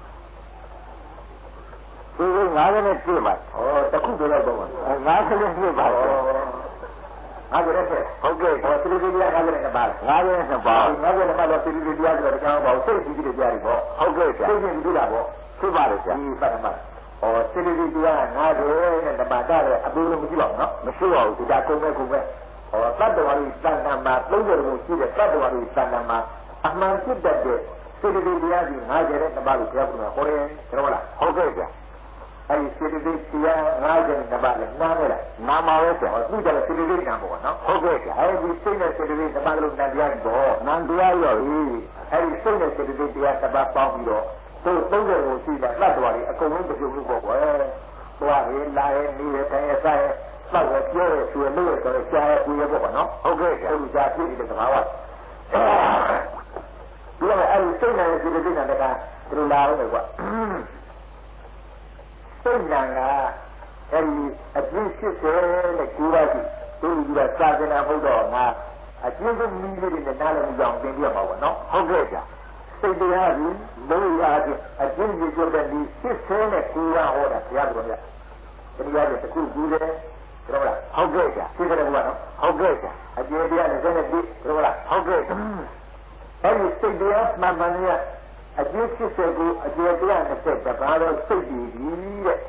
ဒီလိုငါးနဲ့ပြည့်ပါဩတစ်ခုတည်းတော့ပါငါးကလေးပြည့်ပါငါကြရက်ဟုတ်ကဲ့ဟောသီရိတရားငါကြရက်နှစ်ပါးငါကြရက်နှစ်ပါးငါကြရက်နှစ်ပါးတော့သီရိတရားဆိုတော့ကျွန်တော်ဘာစိတ်ကြည့်ကြည့်တရားတွေပေါ့ဟုတ်ကဲ့ဆရာစိတ်ကြည့်ကြည့်တာပေါ့ဖြစ်ပါလေဆရာဒီပတ်မှာဟောသီရိတရားငါကြရက်နဲ့ဓမ္မတာရဲ့အပူလုံးမရှိပါဘူးနော်မရှိပါဘူးဒီဒါကုန်မဲ့ကုန်မဲ့ဟောတတ္တဝါတွေတဏ္ဍာမှာသုံးတယ်လို့ရှိတဲ့တတ္တဝါတွေတဏ္ဍာမှာအမှန်ဖြစ်တတ်တဲ့သီရိတရားကြီးငါကြရက်နှစ်ပါးကိုပြောပြမှာဟောတယ်ကျွန်တော်လားဟုတ်ကဲ့ဆရာအဲ့ဒီစေတသိက်တရားငါးကျန်တပါးလည်းနားမယ်လားနားမှာပဲဆရာသူကြတယ်စေတသိက်နာပေါ့နော်ဟုတ်ကဲ့ဆရာအဲ့ဒီစိတ်နဲ့စေတသိက်တပါးလုံးနန္တရားပေါ့နန္တရားရောဟိအဲ့ဒီစိတ်နဲ့စေတသိက်တရားတပါးပေါင်းပြီးတော့သူသုံးတယ်ကိုရှိတာတတ်တော်တွေအကုန်လုံးပြုံးလို့ပေါ့ကွယ်သွားရလာရနေရတိုင်းရဆိုင်စောက်ရပြောရဆွေလို့ဆိုတော့ရှားရကိုရပေါ့နော်ဟုတ်ကဲ့ဆရာသူရှားဖြစ်နေတဲ့သဘာဝဒီကအဲ့ဒီစိတ်နဲ့စေတသိက်နဲ့တကသူလာလို့ကွာစိတ်နာကအဲဒီအကျဉ်းဖြစ်တယ်နဲ့ကိုယ်ပါရှိသူကြီးကစာသနာဟုတ်တော့ငါအကျဉ်းကမီးလေးတွေနဲ့နားလည်းမကြောင်သင်ပြပါဘောနော်ဟုတ်ကဲ့ကြာစိတ်တရားကြီးလုံးရခြင်းအကျဉ်းကြီးပြောတဲ့ဒီစစ်ဆဲနဲ့ကိုယ်ကဟောတာဘုရားတော်မြတ်တရားတွေတခုကူးတယ်ဟုတ်လားဟုတ်ကဲ့ကြာသိတယ်ကွာနော်ဟုတ်ကဲ့ကြာအကျဉ်းတရားနဲ့ဆက်နေပြီဟုတ်လားဟုတ်ကဲ့အဲဒီစိတ်တရားမှန်မှန်နဲ့အကျဉ်းဖြစ်စေကိုအကျဉ်းတရားနဲ့ဆက်တပါတော့စိတ်တည်ပြီးတဲ့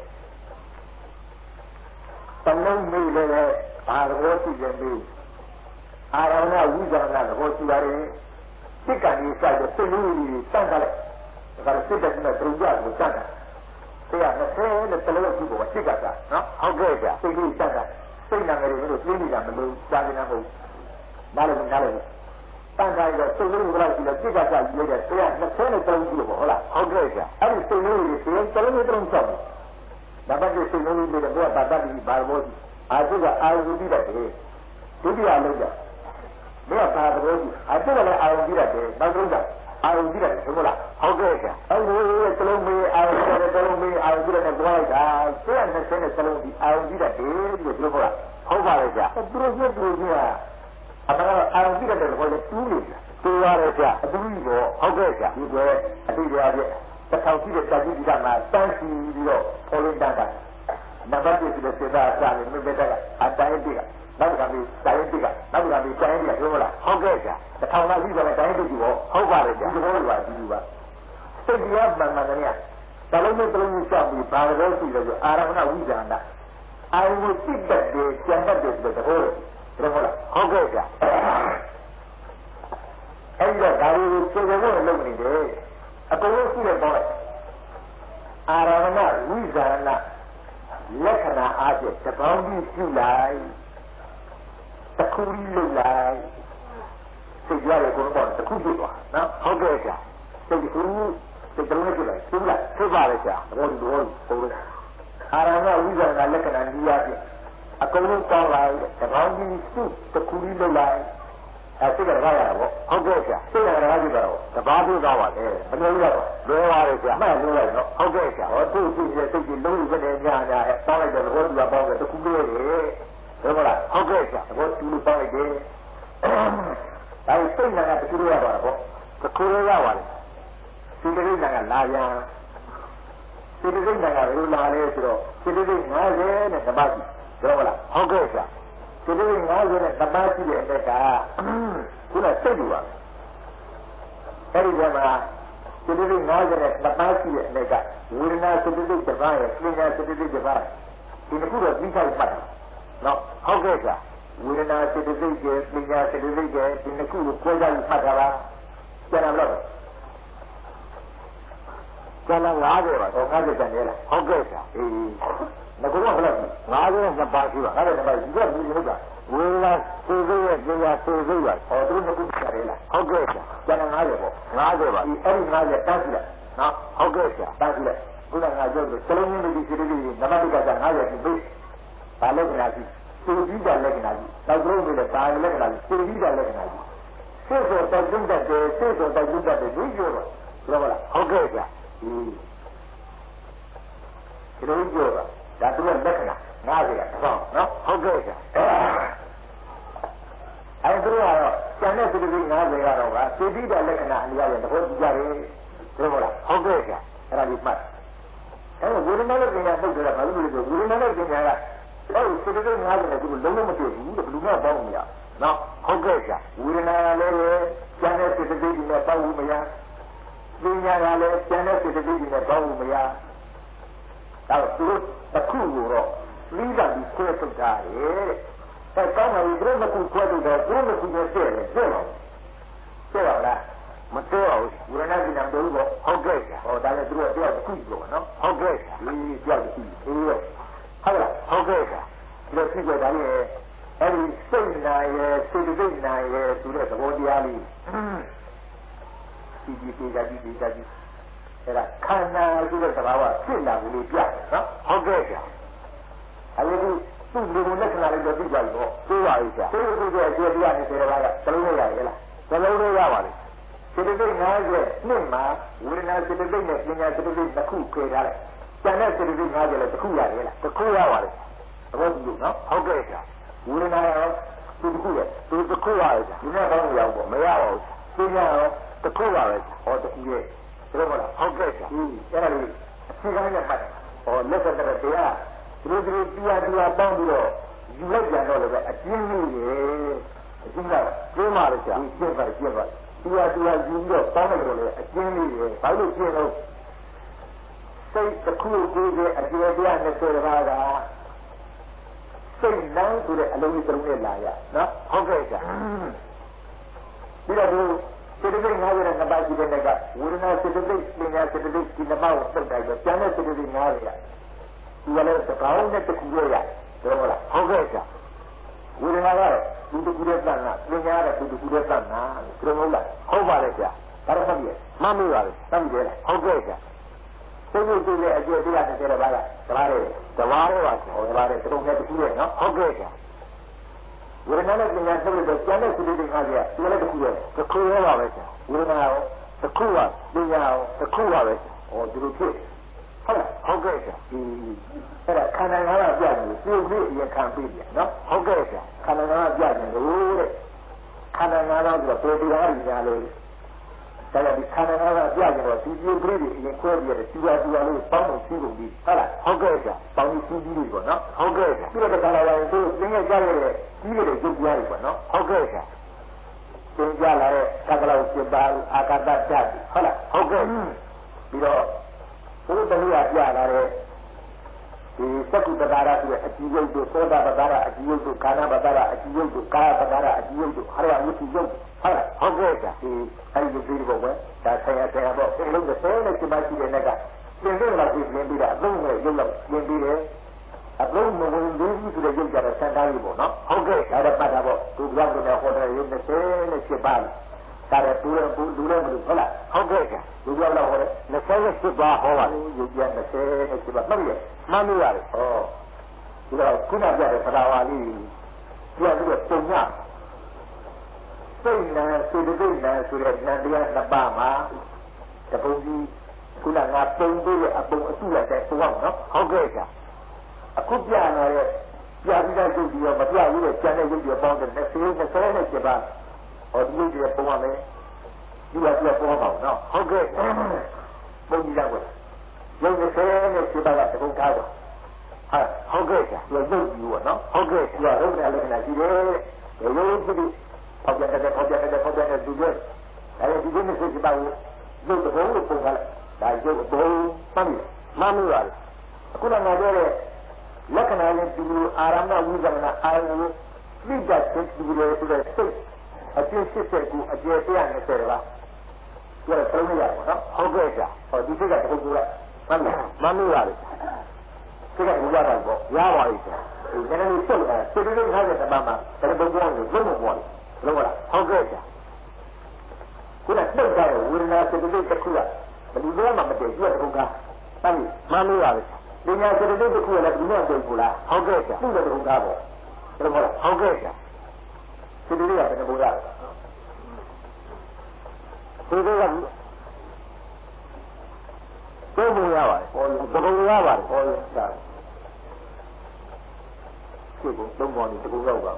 တလုံးမေးလည်းဘာတော်ရှိတယ်မေးအာရဏဝိဇာနာတော်ရှိရတယ်စိတ်ကံကြီးစိုက်တဲ့စိတ်လေးကြီးတန့်ကြလိုက်ဒါကစိတ်တဲ့နဲ့ပြုံးကြကိုတန့်တာတရားနဲ့ဆဲနဲ့တလုံးကြည့်ပေါ်စိတ်ကစားနော်ဟုတ်ကဲ့ကြာစိတ်လေးတန့်တာစိတ်နာငယ်တွေလို့ပြင်းနေတာမလို့ကြားနေတာမဟုတ်နားလည်းနားလည်းတန်တိုင်းတော့စိတ်လေးကိုလောက်ကြည့်လို့စိတ်ကစားကြည့်လိုက်တဲ့တရားနှစ်ဆဲနဲ့တလုံးကြည့်လို့ဟုတ်လားဟုတ်ကဲ့ကြာအဲ့ဒီစိတ်လေးတွေစိတ်တလုံးနဲ့တလုံးဆောက်တယ်ဒါပတ်စိတ်လေးတွေတော့ဘာသာတတ်ပြီးဘာလို့အာသုကအာယုတိတဲ့ဒုတိယလုံးကြဘယ်ပါတော်ကြီးအတူလည်းအာယုတိတဲ့နောက်ဆုံးကြအာယုတိတဲ့ဟုတ်လားဟုတ်ကဲ့ကြာအဲ့ဒီတလုံးမေးအာယုတိတဲ့တလုံးမေးအာယုတိတဲ့နဲ့ပြောလိုက်တာတရားနှစ်ဆဲနဲ့တလုံးဒီအာယုတိတဲ့ဒီလိုပြောဟုတ်လားဟုတ်ပါလေကြာသူတို့ရဲ့သူတို့ကအမှန်တော့အာရုံကြည့်တဲ့ဘောလေးတူးနေတယ်တူးရတယ်ကြာအတူကြီးတော့ဟုတ်ကဲ့ကြာဒီကွယ်အတူရပြတစ်ထောင်ရှိတဲ့တာကြီးကမှတန်းစီပြီးတော့ပေါ်လို့တန်းတာနံပါတ်တစ်ဒီစေတာစာလေးမြစ်တဲ့အတိုင်းတိကနောက်ကပြီးတိုင်းတိကနောက်ကပြီးတိုင်းတိကပြောလားဟုတ်ကဲ့ဗျာတထောင်လာပြီးတော့တိုင်းတိကဟောဟုတ်ပါတယ်ဗျာဒီလိုပါဒီလိုပါစိတ်တရားမှန်မှန်နဲ့တလုံးနဲ့တလုံးကြီးရှောက်ပြီးဘာလို့ရှိလဲဆိုအာရမဏဝိဇာဏအာယုစိတ်တဲ့ကျန်တဲ့တဲ့တဘောတယ်ဟုတ်လားဟုတ်ကဲ့ဗျာအဲ့ဒီတော့ဒါကိုစေကြဖို့လုပ်နေတယ်အကုန်လုံးရှိတဲ့ပေါ့အာရမဏဝိဇာဏလက္ခဏာအားဖြင့်တပေါင်းကြီးပြုလိုက်တခုကြီးလုပ်လိုက်စိတ်ကြရကိုတော့တခုပြုသွားနော်ဟုတ်ကဲ့ဗျာစိတ်ကူစိတ်ကလေးပြုလိုက်ပြုလိုက်ဖြစ်ပါလေဗျာဘောဒီဘောပုံလို့အာရမဏဝိဇာဏလက္ခဏာကြီးအားဖြင့်အကုန်လုံးပေါင်းလိုက်တပေါင်းကြီးစုတခုကြီးလုပ်လိုက်အဲစိတ်ကရရတာပေါ့ဟုတ်ကဲ့ဗျာစိတ်ကရရကြည့်တော့တပါးပြသွားပါလေမလို့ရတော့လွယ်ပါလေဗျာမှတ်လို့လိုက်နော်ဟုတ်ကဲ့ဗျာဟောသူ့စိတ်ရဲ့စိတ်ကြီးလုံးဝနဲ့ညာညာအဲပေါင်းလိုက်တော့ဘောဒီကပေါင်းတယ်တခုလေးတွေဟုတ်မလားဟုတ်ကဲ့ဗျာဘောသူ့လိုပေါင်းလိုက်တယ်ဒါစိတ်နာကတခုလေးရပါတော့ပေါ့တခုလေးရပါလေစိတ်ကလေးနာကလာပြန်စိတ်ကလေးနာကဘယ်လိုလာလဲဆိုတော့စိတ်ကလေးငါးဆယ်နဲ့တပါးကြီးဟုတ်မလားဟုတ်ကဲ့ဗျာဒီလိုငါးဆယ်နဲ့တပါးရှိတဲ့အက်ကခုနစိတ်လူပါအဲ့ဒီကမှာဒီလိုငါးဆယ်နဲ့တပါးရှိတဲ့အက်ကဝေဒနာစိတ်တိတ်တစ်ပါးရဲ့ပညာစိတ်တိတ်တစ်ပါးဒီတစ်ခုတော့ပြီးဆိုင်မှတ်တာနော်ဟုတ်ကဲ့ဗျာဝေဒနာစိတ်တိတ်ရဲ့ပညာစိတ်တိတ်ရဲ့ဒီတစ်ခုကိုကိုယ်ကြည့်မှတ်တာပါကျန်တာမလို့ကျန်တာငါးဆယ်ပါတော့ငါးဆယ်ကျန်နေလားဟုတ်ကဲ့ဗျာအေးငါကတော့ဘယ်လောက်ငါးဆယ်နဲ့ပါရှိပါငါလည်းတပါးဒီကဒီဟုတ်တာဝေဒနာစိတ်တိတ်ရဲ့ပညာစိတ်တိတ်ရဲ့ဟောသူတို့ကကြတယ်လားဟုတ်ကဲ့ဗျာကျန်တာငါးဆယ်ပေါ့ငါးဆယ်ပါဒီအဲ့ဒီငါးဆယ်တန်းရှိလားနော်ဟုတ်ကဲ့ဗျာတန်းရှိလိုက်ခုနကငါပြောလို့စလုံးရင်းတွေဒီစိတ်တိတ်နမတိကကျငါးဆယ်ပြီးပြီဘာလက္ခဏာရှိစိတ်ကြီးတဲ့လက္ခဏာကြီးနောက်ဆုံးပြီးလည်းဘာလက္ခဏာကြီးစိတ်ကြီးတဲ့လက္ခဏာကြီးစိတ်ဆိုတိုက်တွန်းတတ်တယ်စိတ်ဆိုတိုက်တွန်းတတ်တယ်ဒီပြောတော့ပြောပါလားဟုတ်ကဲ့ဗျာဒီဒီလိုပြောတာဒါသူကလက္ခဏာငါးဆယ်ကတစ်ပေါင်းနော်ဟုတ်ကဲ့ဗျာအဲဒါကတော့ကျန်တဲ့စိတ်ကြီးငါးဆယ်ကတော့ကစိတ်ကြီးတဲ့လက္ခဏာအများကြီးတဘောကြည့်ကြတယ်ပြောပါလားဟုတ်ကဲ့ဗျာအဲ့ဒါလေးမှတ်အဲဝေဒနာနဲ့ပညာပုတ်တယ်ကဘာလို့လဲဆိုဝေဒနာနဲ့ပညာကအဲ့ဒီစိတ်ကြီးငါးဆယ်နဲ့သူလုံးလုံးမတည့်ဘူးဘယ်လိုမှပေါင်းမရနော်ဟုတ်ကဲ့ဗျာဝေဒနာလည်းကျန်တဲ့စိတ်ကြီးနဲ့ပေါင်းလို့မရပညာကလည်းကျန်တဲ့စိတ်ကြီးနဲ့ပေါင်းလို့မရဒါတော့သူတို့တစ်ခုကိုတော့လိမ့်တာပြီးဆွဲထုတ်တာလေအဲကောင်းပါပြီသူတို့တစ်ခုဆွဲထုတ်တော့သူတို့တစ်ခုနဲ့ကျဲတယ်ကျဲတော့ကျဲတော့လားမကျဲအောင်ဝေဒနာကနံတို့ဘောဟုတ်ကဲ့ဗျာဟောဒါလည်းသူတို့တယောက်တစ်ခုပြောနော်ဟုတ်ကဲ့ဗျာဒီတယောက်တစ်ခုအေးဟုတ်လားဟုတ်ကဲ့ဗျာဒီလိုဖြစ်ကြတာလေအဲ့ဒီစိတ်နာရဲ့စိတ်တိတ်နာရဲ့သူတဲ့သဘောတရားလေးဒီဒီဒီကြည့်ဒီကြည့်အဲ့ဒါခန္ဓာဆိုတဲ့သဘာဝဖြစ်လာကိုလေးပြတယ်နော်ဟုတ်ကဲ့ဗျာအဲ့ဒီသူ့လူလက္ခဏာလေးတော့သိကြပြီပေါ့သိပါပြီဗျာသိလို့သိတဲ့အခြေတရားနဲ့စေတဘာကသလုံးရရလားသလုံးလေးရပါလေစေတသိက်ငါးဆယ်နှစ်မှာဝေဒနာစေတသိက်နဲ့ပညာစေတသိက်တစ်ခုခေထားလိုက်ကျန်တဲ့စေတသိက်ငါးဆယ်လည်းတစ်ခုရရလားတစ်ခုရပါလေသဘောတူလို့နော်ဟုတ်ကဲ့ဗျာဝေဒနာရောသူတစ်ခုရသူတစ်ခုရတယ်ဗျာဒီနေ့တော့မရဘူးပေါ့မရပါဘူးပညာရောတစ်ခုပါပဲဟောတစ်ခုရဲ့ပြောပါလားဟုတ်ကဲ့ဗျာဒီအဲ့ဒါလေးအခြေခံနဲ့မှတ်တယ်ဟောလက်ဆက်တဲ့တရားဒီလိုဒီလိုတရားတရားပေါင်းပြီးတော့ယူလိုက်ကြတော့လည်းအကျဉ်းကြီးရေအကျဉ်းကကျင်းပါလေကြာကျင်းပါကျင်းပါတရားတရားယူပြီးတော့ပေါင်းလိုက်တော့လည်းအကျဉ်းကြီးရေဘာလို့ကျင်းတော့စိတ်တစ်ခုကိုယ်ရဲ့အကျဉ်းတရားနဲ့ဆိုတော့ကစိတ်လမ်းဆိုတဲ့အလုံးကြီးတစ်လုံးနဲ့လာရနော်ဟုတ်ကဲ့ကြာပြီးတော့စေတသိက်ငါးဆယ်နဲ့နှစ်ပါးရှိတဲ့ကဝေဒနာစေတသိက်ပညာစေတသိက်ဒီနှစ်ပါးကိုပုတ်တိုက်တော့ကျန်တဲ့စေတသိက်ငါးဆယ်ကဒီကလည်းသဘောင်းနဲ့တခုရရပြောမလားဟုတ်ကဲ့ကြာဝေဒနာကတော့ဒီတခုရဲ့သံနာပညာကတော့ဒီတခုရဲ့သံနာပြောမလားဟုတ်ပါလေကြာဒါတော့ဟုတ်ပြီမှတ်မိပါလေသံကြဲလားဟုတ်ကဲ့ကြာစိတ်ကိုကြည့်တဲ့အကျိုးတရားနဲ့တဲ့ဘာကသဘာဝရဲ့သဘာဝပါဟောသဘာဝရဲ့တုံးနဲ့တခုရဲ့နော်ဟုတ်ကဲ့ကြာဝေဒနာနဲ့ပညာဆက်လို့ကျန်တဲ့စိတ်တွေငါးပြဒီလည်းတစ်ခုရဲ့တစ်ခုရောပါပဲဆရာဝေဒနာရောတစ်ခုပါပညာရောတစ်ခုပါပဲဟောဒီလိုဖြစ်ဟုတ်လားဟုတ်ကဲ့ဆရာဒီအဲ့ဒါခန္ဓာငါးပါးပြတယ်ပြုတ်ပြီးအရင်ခံပြီးပြန်နော်ဟုတ်ကဲ့ဆရာခန္ဓာငါးပါးပြတယ်လို့တဲ့ခန္ဓာငါးပါးဆိုတော့ပေတရားကြီးများလို့ဒါကြောင့်ဒီခန္ဓာငါးပါးပြတယ်တော့ဒီပြုတ်ကလေးတွေအရင်ခွဲပြီးရတယ်တူတာတူတာလေးပေါင်းလို့ရှိကုန်ပြီဟုတ်လားဟုတ်ကဲ့ဆရာပေါင်းပြီးကြီးကြီးတွေပေါ့နော်ဟုတ်ကဲ့ပြီးတော့ကလာရင်သူသင်္ကေတကြားရတဲ့ကြီးတွေရုပ်ပြားတွေပေါ့နော်ဟုတ်ကဲ့ဆရာသင်ကြားလာတဲ့ကကလောက်စိပါအာကာသကြတယ်ဟုတ်လားဟုတ်ကဲ့ပြီးတော့ဘုရားတရားပြလာတဲ့ဒီသက္ကုပဒါရဆိုတဲ့အကြည့်ရုပ်တို့သောတာပဒါရအကြည့်ရုပ်တို့ကာဏပဒါရအကြည့်ရုပ်တို့ကာယပဒါရအကြည့်ရုပ်တို့ဟာရဝိသုရုပ်ဟုတ်လားဟုတ်ကဲ့ဆရာဒီအဲဒီဒီဘောပဲဒါဆရာဆရာတော့အလုံးတစ်ဆယ်နဲ့စိပါရှိတဲ့နေ့ကသင်္ကေတလာပြီးပြင်ပြီးတာအလုံးနဲ့ရုပ်လောက်ပြင်ပြီးတယ်အလုံးမဝင်သေးဘူးဆိုတဲ့ရုပ်ကြတော့စံသားကြီးပေါ့နော်ဟုတ်ကဲ့ဒါတော့ပတ်တာပေါ့သူရောက်တဲ့ဟောတဲ့ရုပ်တစ်ဆယ်နဲ့စိပါဒါလည်းတူတယ်ဘူးတူတယ်မလို့ဟုတ်လားဟုတ်ကဲ့ဆရာသူရောက်တော့ဟောတယ်နှစ်ဆယ်စိပါဟောပါလေရုပ်ကြနှစ်ဆယ်နဲ့စိပါမှတ်ရမှန်လို့ရတယ်ဟောဒီတော့ခုနပြတဲ့ပဒါဝါလေးပြပြီးတော့ပုံရစိတ်နဲ့စေတသိက်နဲ့ဆိုတဲ့နန္တရားနှစ်ပါးမှာတပုံကြီးခုနကပုံပေးတဲ့အပုံအစုလိုက်တဲ့ပုံအောင်နော်ဟုတ်ကဲ့ဆရာအခုပြလာတဲ့ပြပြီးတဲ့ရုပ်ကြီးရောမပြဘူးတဲ့ကျန်တဲ့ရုပ်ကြီးပေါင်းတဲ့နှစ်ဆယ်နှစ်ဆယ်နဲ့စိပါဟောဒီရုပ်ကြီးပုံရမယ်ဒီကပြပုံအောင်နော်ဟုတ်ကဲ့ပုံကြီးရောက်ရုပ်နှစ်ဆယ်နဲ့စိပါကတပုံထားတော့ဟာဟုတ်ကဲ့ဆရာရုပ်ရုပ်ကြီးပေါ့နော်ဟုတ်ကဲ့ဆရာရုပ်နဲ့လက္ခဏာရှိတယ်ရုပ်ရုပ်ကြီးပေါက်ပြတဲ့ပေါက်ပြတဲ့ပေါက်ပြတဲ့ဒီလိုအဲဒီဒီနေ့စိတ်ပါဘူးရုပ်တဘုံလို့ပုံထားလိုက်ဒါရုပ်ဘုံမှန်ပြီမှန်လို့ရတယ်အခုနကပြောတဲ့လက္ခဏာလေးဒီလိုအာရမဝိဇ္ဇနာအာယုသိတတ်တဲ့ဒီလိုဆိုတဲ့စိတ်အကျဉ်းရှစ်ဆက်ကူအကျယ်၁၂၀ပါပြောတော့သုံးရပါတော့ဟုတ်ကဲ့ဆရာဟောဒီစိတ်ကတခုကူလိုက်မှန်ပြီမှန်လို့ရတယ်စိတ်ကဘူးရတာပေါ့ရပါပြီဆရာဒီကနေ့စိတ်အဲစိတ်တွေထားတဲ့တမမှာဘယ်လိုပုံပေါ်လဲဘယ်လိုပေါ်လဲလောကဟုတ်ကဲ့ဆရာခုနစိတ်ကဝေဒနာစိတ်တွေတစ်ခုကဘယ်လိုမှမတည်ပြတ်တခုကမှန်ပြီမှန်လို့ရတယ်ပညာစိတ်တွေတစ်ခုလည်းဘယ်လိုမှတည်ဘူးလားဟုတ်ကဲ့ဆရာသူ့တဲ့တခုကားပေါ့ဘယ်လိုလဲဟုတ်ကဲ့ဆရာစိတ်တွေကဘယ်လိုပေါ်လဲစိတ်တွေကသုံးပုံရပါတယ်ဟောတပုံရပါတယ်ဟောရတာစိတ်ကိုသုံးပေါ်နေတကူရောက်ပါ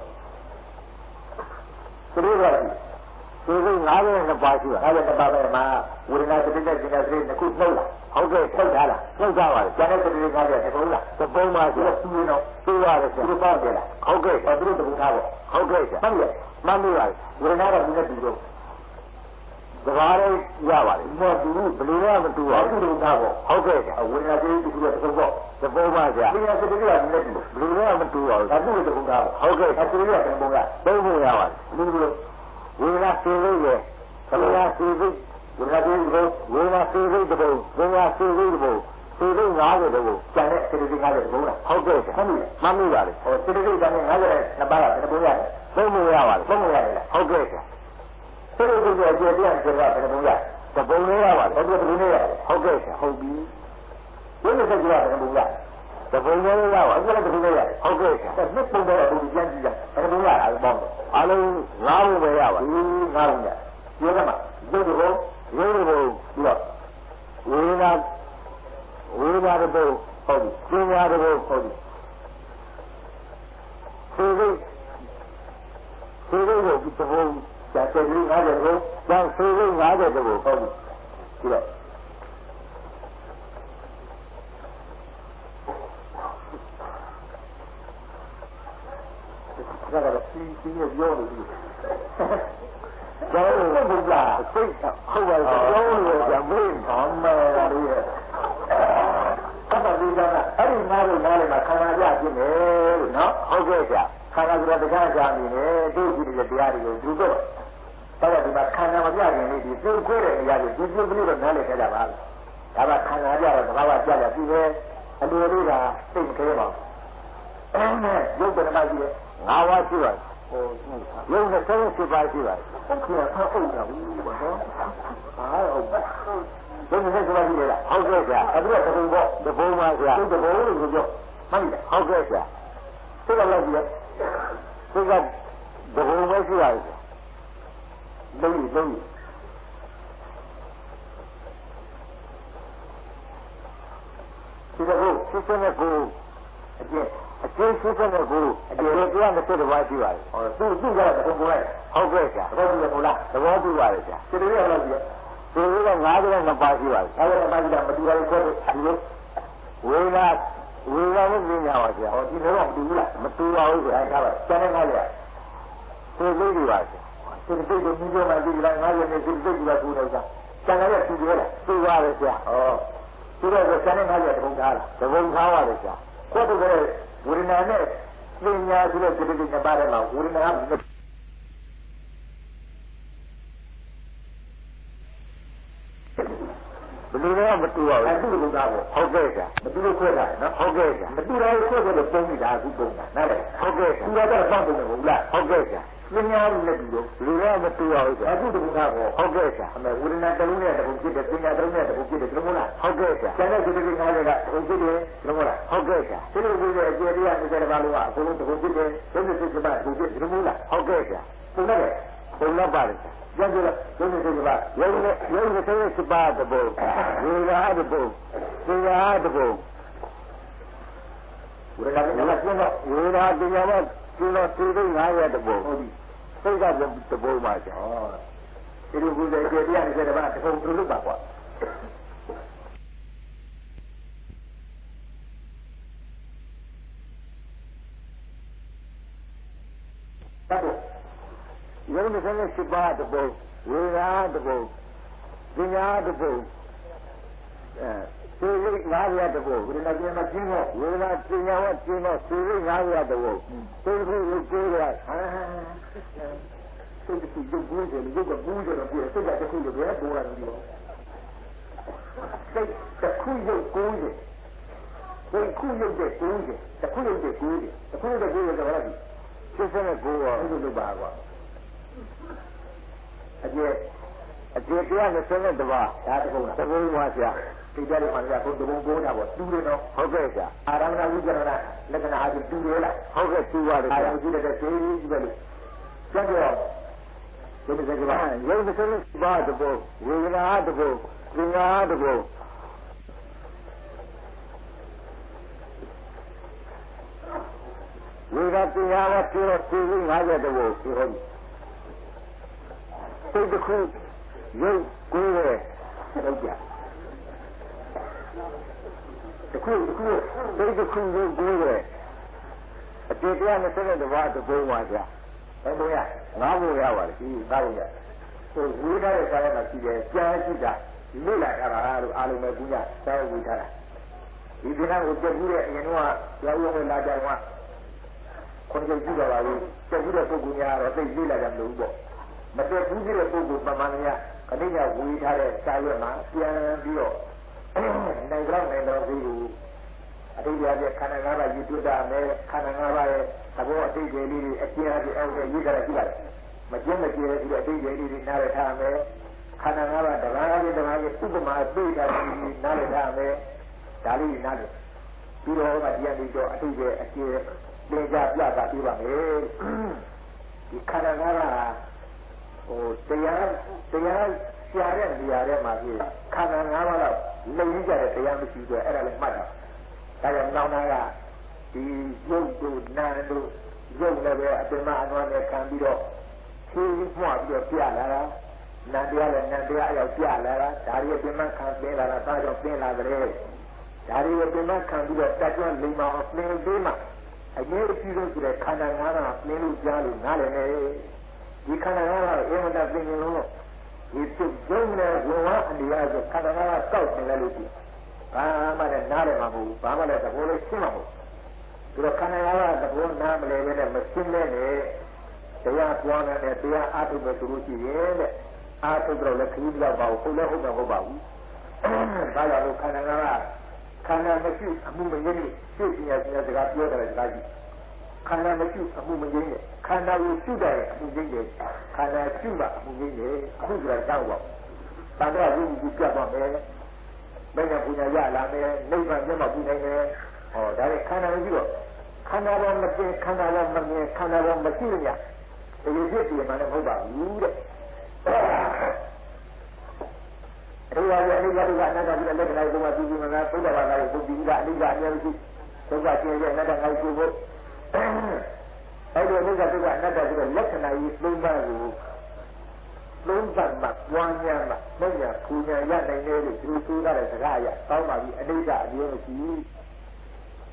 စိတ်တွေကစိတ်ကငါးရဲ့နှစ်ပါးရှိပါငါးရဲ့နှစ်ပါးပဲမှာဝေဒနာစိတ်နဲ့စိတ်နဲ့စိတ်နှစ်ခုနှုတ်လာဟုတ်ကဲ့ထုတ်ထားလားထုတ်ထားပါတယ်ကျန်တဲ့စိတ်တွေကငါးရဲ့တပုံလားတပုံပါဆိုတော့သူ့တော့သိရတယ်ဆရာသူပေါ့တယ်လားဟုတ်ကဲ့အဲသူတို့တပုံထားပေါ့ဟုတ်ကဲ့ဆရာမှန်ပြီမှန်လို့ရတယ်ဝေဒနာကဒီနဲ့တူတော့တဘာလေးရပါတယ်မတူဘူးဘယ်လိုမှမတူပါဘူးတူတာပေါ့ဟုတ်ကဲ့ဆရာဝေဒနာစိတ်တူတဲ့တပုံပေါ့တပုံပါဆရာပညာစိတ်တွေကဒီနဲ့တူဘယ်လိုမှမတူပါဘူးဒါသူ့တပုံထားပေါ့ဟုတ်ကဲ့အဲသူတွေကတပုံလားသုံးပုံရပါတယ်ဒီလိုဝေဒနာစိတ်ရဲ့ဘယ်လိုစိတ်ဝေဒနာစိတ်ကိုဝေဒနာစိတ်တပုံဝေဒနာစိတ်တပုံစိတ်ငါးတဲ့တပုံကျန်တဲ့စိတ်တွေငါးတဲ့တပုံလားဟုတ်ကဲ့ဆရာမှန်ပြီမှန်ပြီပါတယ်ဟောစိတ်တွေကျန်တဲ့ငါးတဲ့နှစ်ပါးကဘယ်တပုံရတယ်သုံးပုံရပါတယ်သုံးပုံရတယ်လားဟုတ်ကဲ့ဆရာစိတ်တွေအကျယ်တရားကျယ်ကဘယ်တပုံရတပုံလေးရပါတယ်ဟုတ်တယ်တပုံလေးရတယ်ဟုတ်ကဲ့ဆရာဟုတ်ပြီဘယ်လိုစိတ်ကဘယ်တပုံရတပုံလေးရပါအဲ့ဒါလည်းတပုံလေးရတယ်ဟုတ်ကဲ့ဆရာနှစ်ပုံတော့ဘုရားကြည့်ကြဘယ်တပုံရတာပေါင်းတယ်အလုံးငါးပုံပဲရပါဘူးငါးပုံရပြောကြမှာရုပ်တပုံရုပ်တပုံပြီးတော့ဝေဒနာဝေဒနာတပုံဟုတ်ပြီပညာတပုံဟုတ်ပြီစိတ်စိတ်စိတ်ကိုတပုံကျန်စိတ်လေးငါးတဲ့တပုံကျန်စိတ်လေးငါးတဲ့တပုံဟုတ်ပြီပြီးတော့ဒါကတော့စီးစီးရပြောလို့ဒီကျောင်းလို့ဘုရားစိတ်ဟုတ်ပါဘူးကျောင်းလို့ကြမေးဘာမှမရဘူးရဲ့အဲ့ဒါဒီကအဲ့ဒီနားလို့နားလည်းမှာခန္ဓာပြဖြစ်နေလို့နော်ဟုတ်ကဲ့ဆရာခန္ဓာကတရားကြာနေတယ်တို့ကြည့်တဲ့တရားတွေကိုသူတို့တော့ဒီမှာခန္ဓာမပြခင်လေးဒီသိခွဲတဲ့နေရာတွေဒီပြုကလေးတော့နားလည်ခဲ့ကြပါလားဒါကခန္ဓာပြတော့သဘာဝပြကြပြီးပဲအလိုလေးကသိမခဲပါဘူးအဲ့နဲ့ရုပ်တဏ္ဍာကြီးရဲ့ငါးပါးရှိပါတယ်ဟိုရုပ်နဲ့သုံးစိတ်ပါရှိပါတယ်ဟုတ်ကဲ့ဆောက်အုပ်တာဘူးဘာလို့ဟာဟုတ်ရုပ်နဲ့စိတ်ပါရှိတယ်လားဟုတ်ကဲ့ဆရာအဲ့ဒါကတပုံပေါ့တပုံပါဆရာတပုံလို့ပြောမှန်ပြီဟုတ်ကဲ့ဆရာစိတ်ကလည်းဒီစိတ်ကတပုံပဲရှိပါတယ်လုံးလုံးဒီတော့စစ်စစ်နဲ့ကိုအကျဉ်းအကျဉ်းစစ်စစ်နဲ့ကိုအကျဉ်းတရားနဲ့စစ်တပါးရှိပါတယ်ဟောသူ့သူ့ကလည်းတပုံပေါ်လိုက်ဟုတ်ကဲ့ဆရာသဘောတူရမလားသဘောတူပါတယ်ဆရာစစ်တွေရောက်လို့ဒီဒီလိုကငါးတဲ့နှစ်ပါးရှိပါတယ်အဲ့ဒါမှဒီကမတူတာကိုခေါ်တယ်ဒီလိုဝေဒနာဝေဒနာနဲ့ပညာဗျာဟောဒီလိုတော့မတူဘူးလားမတူပါဘူးဗျာထားပါကျန်တဲ့ငါးရသိလေးတွေပါဗျာဒီတိတ်ကိုမြင်ကြမှဒီလားငါးရနဲ့ဒီတိတ်ကကူနေကြကျန်တဲ့တူတယ်လားတူပါတယ်ဗျာဩတူတော့ကျန်တဲ့ငါးရတပုံထားလားတပုံထားပါတယ်ဗျာကိုယ်တို့ကဝိညာဉ်နဲ့ပညာဆိုတဲ့ဒီတိတ်ကပါတဲ့မှာဝိညာဉ်ကဘယ်လိုလဲမတူပါဘူးအဲ့ဒီလိုသားပေါ့ဟုတ်ကဲ့ဗျာမတူလို့ခွဲတာနော်ဟုတ်ကဲ့ဗျာမတူတော့ခွဲခွဲတော့ပုံနေတာအခုပုံတာနားလေဟုတ်ကဲ့တူတော့တော့ပုံတယ်ဘူးလားဟုတ်ကဲ့ဗျာပညာလို့လည်းတူတော့လူလည်းမတူပါဘူးဗျာအခုတူတာပေါ့ဟုတ်ကဲ့ဗျာအမေဝိညာဉ်တလုံးနဲ့တပုံဖြစ်တယ်ပညာတလုံးနဲ့တပုံဖြစ်တယ်ဒီလိုမလားဟုတ်ကဲ့ဗျာကျန်တဲ့ဒီကိစ္စတွေကတပုံဖြစ်တယ်ဒီလိုမလားဟုတ်ကဲ့ဗျာဒီလိုမျိုးအကျေတရားနေတဲ့ဘာလို့ကအကုန်လုံးတပုံဖြစ်တယ်ဒုက္ခစိတ်ကပါတပုံဖြစ်ဒီလိုမလားဟုတ်ကဲ့ဗျာပုံနဲ့ပုံနဲ့ပါတယ်ကျန်ကြလားဒုက္ခစိတ်ကပါရုပ်နဲ့ရုပ်နဲ့စိတ်ပါတပုံဝေဒနာတပုံသင်္ခါရတပုံဝေဒနာကလည်းကျင်းတော့ဝေဒနာပညာမှာကျင်းတော့သိသိငါးရတပုံဟုတ်ပြီစိတ်ကတပုံပါကြာဒီလိုကိုယ်ရဲ့ကျေတရားနေတဲ့ဘာတပုံပြုလုပ်ပါကွာတတ်ရုပ်နဲ့စိတ်ပါတပုံဝေဒနာတပုံပညာတပုံအဲသိသိငါးရတပုံဝေဒနာကျင်းမှကျင်းတော့ဝေဒနာပညာဝကျင်းတော့သိသိငါးရတပုံသိသိရုပ်ကိုယ်ကဟာစိတ်ကရုပ်ကိုယ်တယ်ရုပ်ကဘူးတယ်တော့ပြည့်စိတ်ကတစ်ခုလိုပဲပေါ်လာတယ်ဒီလိုစိတ်တစ်ခုရုပ်ကိုယ်တယ်စိတ်ခုရုပ်တဲ့ကိုယ်တယ်တစ်ခုရုပ်တဲ့ကိုယ်တယ်တစ်ခုရုပ်တဲ့ကိုယ်တယ်ဘာလဲဒီစိတ်နဲ့ကိုယ်ရောအဲ့လိုလုပ်ပါကွာအကျေအကျေတရားနဲ့ဆင်းတဲ့တပါးဒါတပုံလားတပုံပါဗျာဒီကြတယ်မှလည်းဘုံတပုံကိုးတာပေါ့တူတယ်နော်ဟုတ်ကဲ့ဗျာအာရမဏဝိဇ္ဇနာလက္ခဏာအတူတူရလားဟုတ်ကဲ့တူပါတယ်အာဗျာရုံကြည့်တဲ့သေးကြီးပဲလို့ကျန်တော့ဒီလိုကဘာရုပ်နဲ့ပါတပုံဝေဒနာတပုံပညာတပုံဝေဒနာတရားဝပြောတော့သိသိငါးရတပုံဒီဟုတ်စိတ်တစ်ခုရုပ်ကိုယ်ရဲ့ဟုတ်ကြတခုတခုစိတ်တစ်ခုရုပ်ကိုယ်ရဲ့အကျေတရားနဲ့ဆက်တဲ့တပါးတပုံပါဗျာဘယ်လိုရငါးဖို့ရပါတယ်ဒီငါးဖို့ရဟိုဝေဒနာရဲ့ဆရာကရှိတယ်ကြားရှိတာလေ့လာထားတာလို့အားလုံးပဲကူးကြစာဝေထားတာဒီဒီကကိုကြည့်ပြီးတဲ့အရင်တော့ရောက်ရုံနဲ့လာကြတော့ခွန်ကြည့်ကြပါဘူးကြည့်ပြီးတဲ့ပုဂ္ဂိုလ်များတော့သိလေ့လာကြမလို့ပေါ့မတည့်ဘူးကြည့်တဲ့ပုဂ္ဂိုလ်ပမာဏရခဏကဝေထားတဲ့စာရွက်မှာပြန်ပြီးတော့နိုင်တော့နိုင်တော့ပြီးအတိတ်ရတဲ့ခန္ဓာ၅ပါးယူတွေ့တာနဲ့ခန္ဓာ၅ပါးရဲ့သဘောအတိတ်လေးတွေအကျဉ်းအကျဉ်းအောက်ရဲ့ရေးကြရရှိပါတယ်မကျဉ်းမကျဉ်းပြီးတော့အတိတ်လေးတွေနားရထားမယ်ခန္ဓာ၅ပါးတဘာလေးတဘာလေးဥပမာသိတာပြီးနားရထားမယ်ဒါလေးနားတယ်ပြီးတော့ဟောတရားပြီးတော့အတိတ်ရဲ့အကျဉ်းသင်္ကြန်ပြတာပြပါမယ်ဒီခန္ဓာ၅ပါးဟိုတရားတရားရှားတဲ့နေရာထဲမှာပြီးခန္ဓာ၅ပါးတော့လုံရကြတဲ့တရားမရှိတော့အဲ့ဒါလည်းမှတ်တာဒါကြောင့်နောက်နာကဒီရုပ်တို့နာမ်တို့ရုပ်လည်းပဲအပင်မအနွမ်းနဲ့ခံပြီးတော့ဖြေးမှွားပြီးတော့ပြလာတာနာမ်တရားလည်းနာမ်တရားအရောက်ပြလာတာဒါရီအပင်မခံပင်လာတာဒါကြောင့်ပင်လာကြတယ်ဒါရီအပင်မခံပြီးတော့တက်ကျွမ်းလိမ္မာအောင်ပင်သေးမှအရေးအကြီးဆုံးဆိုတဲ့ခန္ဓာ၅ပါးပင်လို့ကြားလို့နားလည်နေဒီခန္ဓာ၅ပါးအင်မတန်ပင်လို့ဒီသူကျုံနဲ့ဝဝအနေရဆိုခန္ဓာ၅ပါးတောက်နေတယ်လို့ဒီဘာမှလည်းနားတယ်မှာမဟုတ်ဘူးဘာမှလည်းသဘောလေးရှင်းမှာမဟုတ်ဘူးဒါတော့ခန္ဓာ၅ပါးသဘောနားမလဲပဲနဲ့မရှင်းလဲနဲ့တရားပွားနေတဲ့တရားအားထုတ်ပဲသူတို့ရှိရဲ့တဲ့အားထုတ်တော့လည်းခရီးပြောက်ပါဘူးဟုတ်လည်းဟုတ်မှာမဟုတ်ပါဘူးဘာကြောင့်လို့ခန္ဓာ၅ပါးခန္ဓာမရှိအမှုမရင်းရှင်းပြရတဲ့စကားပြောတယ်စကားကြီးခန္ဓာမရှိအမှုမရင်းနဲ့ခန္ဓာကိုရှုတဲ့အမှုရင်းနဲ့ခန္ဓာရှုမှအမှုရင်းနဲ့အခုဆိုတာတောက်ပေါ့တန်ត្រာရုပ်ကိုပြတ်သွားမယ်ဘယ်ကပူညာရလာမယ်နိဗ္ဗာန်မျက်မှောက်ပြုနိုင်တယ်ဟောဒါနဲ့ခန္ဓာမရှိတော့ခန္ဓာပေါ်မတင်ခန္ဓာပေါ်မမြင်ခန္ဓာပေါ်မရှိလို့ညဒီဖြစ်ပြီးမှလည်းမဟုတ်ပါဘူးတဲ့အဲဒီဝါရအနိစ္စဒုက္ခအနတ္တပြီးတဲ့လက္ခဏာကိုမှပြီးပြီးမှသာသုဒ္ဓဘာသာကိုပုဒ်ပြီးတာအနိစ္စအမြဲမရှိဒုက္ခကျင်းရဲ့အနတ္တငါ့ကိုဖို့အဲဒီအနိစ္စဒုက္ခအနတ္တပြီးတဲ့လက္ခဏာကြီးသုံးပါးကိုသုံးပါးမှာပွားများမှာမညာပူညာရနိုင်တယ်လို့ဒီလိုဆိုရတဲ့စကားအရတောင်းပါပြီးအနိစ္စအမြဲမရှိ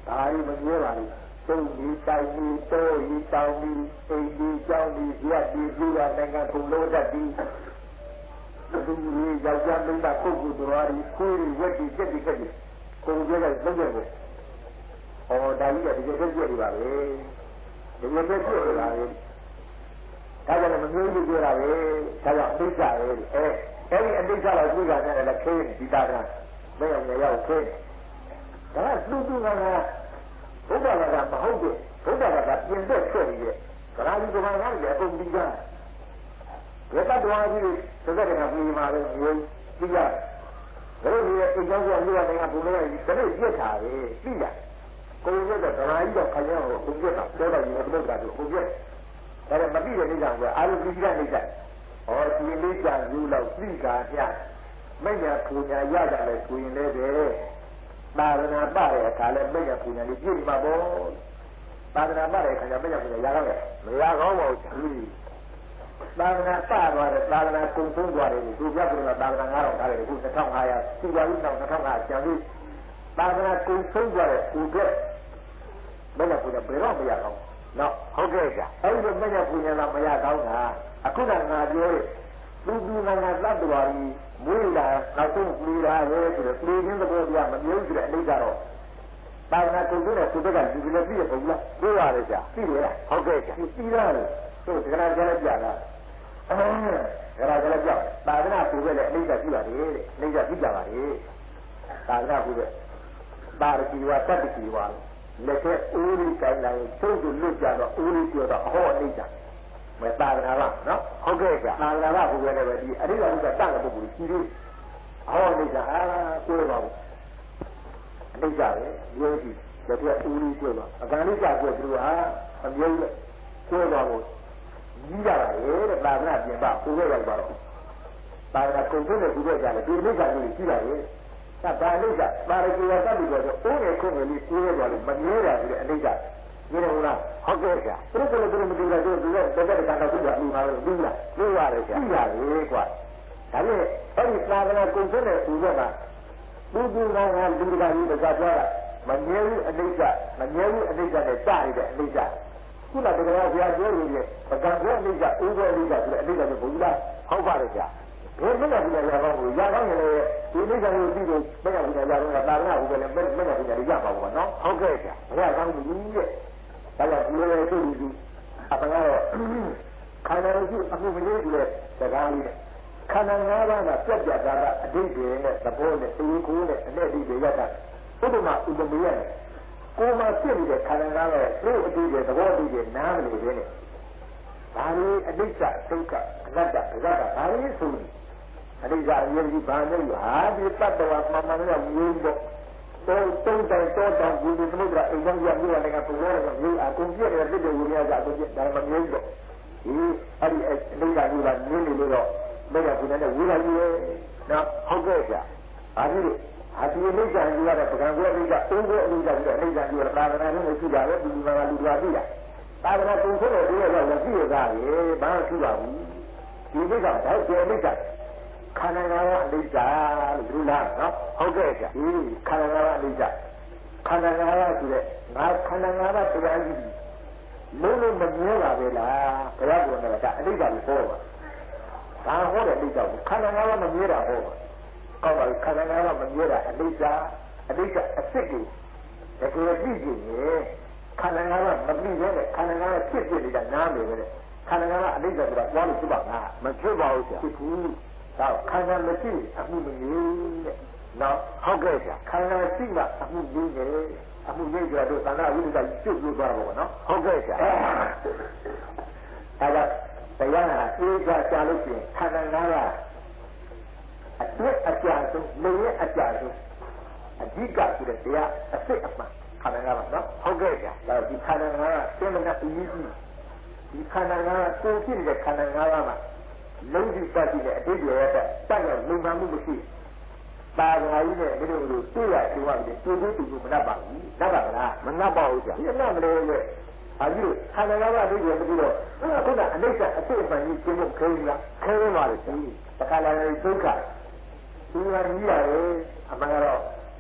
ဒါရီမပြောပါဘူးတုံးဒီတိုင်ဒီတိုးဒီတောင်ဒီအိမ်ဒီကြောင်းဒီရက်ဒီပြူရနိုင်ငံကုန်လို့တတ်ဒီလူကြီးယောက်ျားမိန်းမပုဂ္ဂိုလ်တော်ရီကိုယ်ရက်ဒီစက်ဒီကက်ဒီကုန်ကြတဲ့သုံးရက်ကိုဟောဒါကြီးကဒီကျက်ကျက်တွေပါပဲဒီကျက်ကျက်တွေပါပဲဒါကြောင့်မမျိုးကြီးပြောတာပဲဒါကြောင့်အတိတ်ကပဲအဲအဲ့ဒီအတိတ်ကတော့သူကလည်းလက်ခဲဒီတာကမရောက်မရောက်ခဲဒါကလူသူကလည်းဘုရားကမဟုတ်ဘူးဘုရားကပြင်သက်ဖြစ်နေရဲ့ဗราကြီးကမှလည်းအကုန်ပြီးကြတယ်ဘယ်ကတော့ကြီးတစ်ခါတည်းကပြီးမှလည်းမျိုးပြီးကြဘယ်လိုလဲအကြောင်းကြောင့်လူတွေကဘုရားကြီးတနေ့ပြစ်တာပဲပြီးကြကိုယ်ရဲ့ဗราကြီးတော့ခရမ်းကိုဘုရားကပြောတော့ဒီဘုရားတို့ဘုရားဒါလည်းမပြီးတဲ့နေ့ကအာရုံပြီးကြနေကြဟောဒီလေးကြယူလောက်ပြီးကာပြမညာပူညာရကြတယ်ဆိုရင်လည်းပဲသာသနာပတဲ့အခါလဲမညာပူညာလေးပြည့်မှာပေါ့သာသနာပတဲ့အခါကျမညာပူညာရကောင်းတယ်မရကောင်းပါဘူးသာသနာပသွားတယ်သာသနာကုံဆုံးသွားတယ်သူပြပြတော့သာသနာငါးတော့ထားတယ်ခုနှစ်ထောင်၅ရာစီပါပြီးတော့နှစ်ထောင်၅ကျန်ပြီးသာသနာကုံဆုံးသွားတယ်သူကမညာပူညာဘယ်တော့မရကောင်းနော်ဟုတ်ကဲ့ကြာအဲ့ဒီမညာပူညာကမရကောင်းတာအခုကငါပြောတယ်လူလူငါငါသတ္တဝါကြီးမွေးလာနောက်ဆုံးပြည်လာရဲဆိုတော့ပြည်ရင်းသဘောတရားမမျိုးကြတဲ့အလေးကတော့ပါဏာကုံတို့နဲ့သူတို့ကလူတွေလည်းပြည့်ပုံလားပြရတယ်ကြာပြည့်ရလားဟုတ်ကဲ့ကြာပြီးသားလေသူကနာကြလည်းကြာတာအဲဒါကြလည်းကြာပါဏာပြုပဲလေအလေးကပြည့်ပါတယ်တဲ့အလေးကပြည့်ကြပါလေပါဏာပြုပဲပါရတိဝတတ္တိဝလက်ထဲဦးရီကိုင်းတိုင်းသူ့ကိုလွတ်ကြတော့ဦးရီပြောတော့အဟောအလေးကမသာသနာ့နော်ဟုတ်ကဲ့ကြာသာသနာ့ဘုရားလည်းပဲဒီအရိယာဘုရားတန်တဲ့ပုဂ္ဂိုလ်ကြီးကြီးဟောနေကြအာကိုယ်ပါဘူးအနိစ္စပဲယောဂီလက်ထက်ဦးကြီးကိုယ်ပါအကန္နိစ္စကိုသူဟာအမျိုးကိုယ်ပါဘူးကြီးကြပါလေတဲ့သာသနာ့ပြင်ပကိုယ်ရောက်ပါတော့သာသနာကုန်ဆုံးတဲ့ဘုရားကြတယ်ဒီအနိစ္စကိုကြီးတာလေသာဘာအနိစ္စပါရကိယတတ်ပြီးတော့အိုးငယ်ခုငယ်လေးကိုယ်ရောက်လို့မမြဲတာဆိုတဲ့အနိစ္စဒီလိုလားဟုတ်ကဲ့ကြာသူတို့ကလည်းသူတို့မသိတာသူတို့ကတကယ်တမ်းတော့သူကပြီးပါလို့ပြီးလားပြီးရတယ်ကြာပြီးရတယ်ကွာဒါနဲ့အဲ့ဒီသာသနာကုံဆုံးတဲ့သူကသူသူကကလူတကာကြီးတကပြောတာမမြဲဘူးအနိစ္စမမြဲဘူးအနိစ္စနဲ့ကြားရတဲ့အနိစ္စခုနကတကယ်ဘုရားပြောလို့လေပကံပြောအနိစ္စဥပ္ပအနိစ္စဆိုတဲ့အနိစ္စကိုဘုရားဟုတ်ပါတယ်ကြာဘယ်မှာဒီလိုရကောင်းကိုရကောင်းရင်လည်းဒီနိစ္စကိုပြီးတော့ဘယ်မှာဒီလိုရတော့သာသနာ့ဘုရားလည်းဘယ်မှာဒီလိုရပါဘူးနော်ဟုတ်ကဲ့ကြာဘုရားကောင်းဘူးရဲ့ဒါကြောင့်ဒီလိုဆိုပြီးအပကတော့ခန္ဓာရှိအမှုမလေးတဲ့စကားလေးခန္ဓာ၅ပါးကပြတ်ပြတ်သားသားအတိတ်တွေနဲ့သဘောနဲ့အင်းကိုနဲ့အနဲ့အတိတ်တွေရတာဥပမာဥပမေရကိုမှပြည့်နေတဲ့ခန္ဓာ၅ပါးရဲ့သူ့အတိတ်တွေသဘောအတိတ်တွေနားမလို့ပဲနဲ့ဒါလေးအနိစ္စဒုက္ခအနတ္တပဇာတာဒါလေးဆိုပြီးအနိစ္စအရင်ကြီးဘာလို့ဟာဒီတတ္တဝါမှန်မှန်နဲ့မျိုးတော့တော့တုံးတိုင်တော့တောင်ဒီလိုသမုဒ္ဒရာအိမ်ကြီးကမြို့ရတဲ့ကပုံရတဲ့မြို့အကုန်ပြည့်တဲ့တစ်တွေဝင်ရကြအကုန်ပြည့်ဒါမှမမျိုးတော့ဒီအဲ့ဒီအနိစ္စကြီးကမြင်နေလို့တော့ဘယ်ကဒီနဲ့ဝေးလာကြီးရဲ့နော်ဟုတ်ကဲ့ကြာအာဒီအာဒီအနိစ္စကြီးကတော့ပကံကိုအနိစ္စအုံးကိုအနိစ္စကြီးအနိစ္စကြီးကသာသနာ့နဲ့ရှိတာပဲဒီမှာလူတော်သိတာသာသနာ့ကိုဆိုတော့ဒီရောက်တော့သိရတာလေဘာမှရှိပါဘူးဒီကိစ္စတော့ကျေအနိစ္စခန္ဓာငါးပါးအနိစ္စလို့ပြောလားနော်ဟုတ်ကဲ့ကြာဒီခန္ဓာငါးပါးအနိစ္စခန္ဓာငါးပါးဆိုတဲ့ငါခန္ဓာငါးပါးတရားကြီးလုံးလုံးမမြဲပါပဲလားဘုရားကလည်းဒါအနိစ္စကိုဟောပါဒါဟောတဲ့အိဋ္ဌကိုခန္ဓာငါးပါးမမြဲတာဟောကောင်းပါပြီခန္ဓာငါးပါးမမြဲတာအနိစ္စအနိစ္စအစစ်ကိုတကယ်သိကြည့်ရင်ခန္ဓာငါးပါးမပြီးတဲ့ခန္ဓာငါးပါးဖြစ်ဖြစ်နေတာနားနေပဲခန္ဓာငါးပါးအနိစ္စဆိုတာသွားလို့ဖြစ်ပါလားမဖြစ်ပါဘူးဆရာဖြစ်ဘူးဒါခန္ဓာမရှိအမှုမမြဲတဲ့နော်ဟုတ်ကဲ့ဆရာခန္ဓာရှိမှအမှုမြဲတယ်အမှုမြဲကြတော့သန္တာဝိဒ္ဓကျွတ်လို့သွားတော့ဘောနော်ဟုတ်ကဲ့ဆရာဒါကတရားဟာအေးကြကြလို့ရှိရင်ခန္ဓာငါးပါးအတွက်အကြဆုံးနေရအကြဆုံးအဓိကဆိုတဲ့တရားအစစ်အမှန်ခန္ဓာငါးပါးနော်ဟုတ်ကဲ့ကြာဒါဒီခန္ဓာငါးပါးသင်္မနာအရေးကြီးဒီခန္ဓာငါးပါးကိုဖြစ်တဲ့ခန္ဓာငါးပါးမှာလုံးဝပတ်ပြီးတဲ့အတိတ်ရဲ့တက်တက်လုံမှန်မှုမရှိပါဒနာကြီးနဲ့ဒီလိုလိုတွေ့ရတွေ့ရတယ်တွေ့တွေ့တူတူမနှက်ပါဘူးနှက်ပါမလားမနှက်ပါဘူးကြာဒီနှက်မလို့ရဲ့အဲဒီခန္ဓာငါးပါးအတိတ်ရဲ့ပြီးတော့ခုနအနိစ္စအစစ်အမှန်ကြီးကျင်းဖို့ခဲဘူးလားခဲပါလေကြာတခါလာရင်ဒုက္ခဒီမှာကြီးရတယ်အမှန်ကတော့မ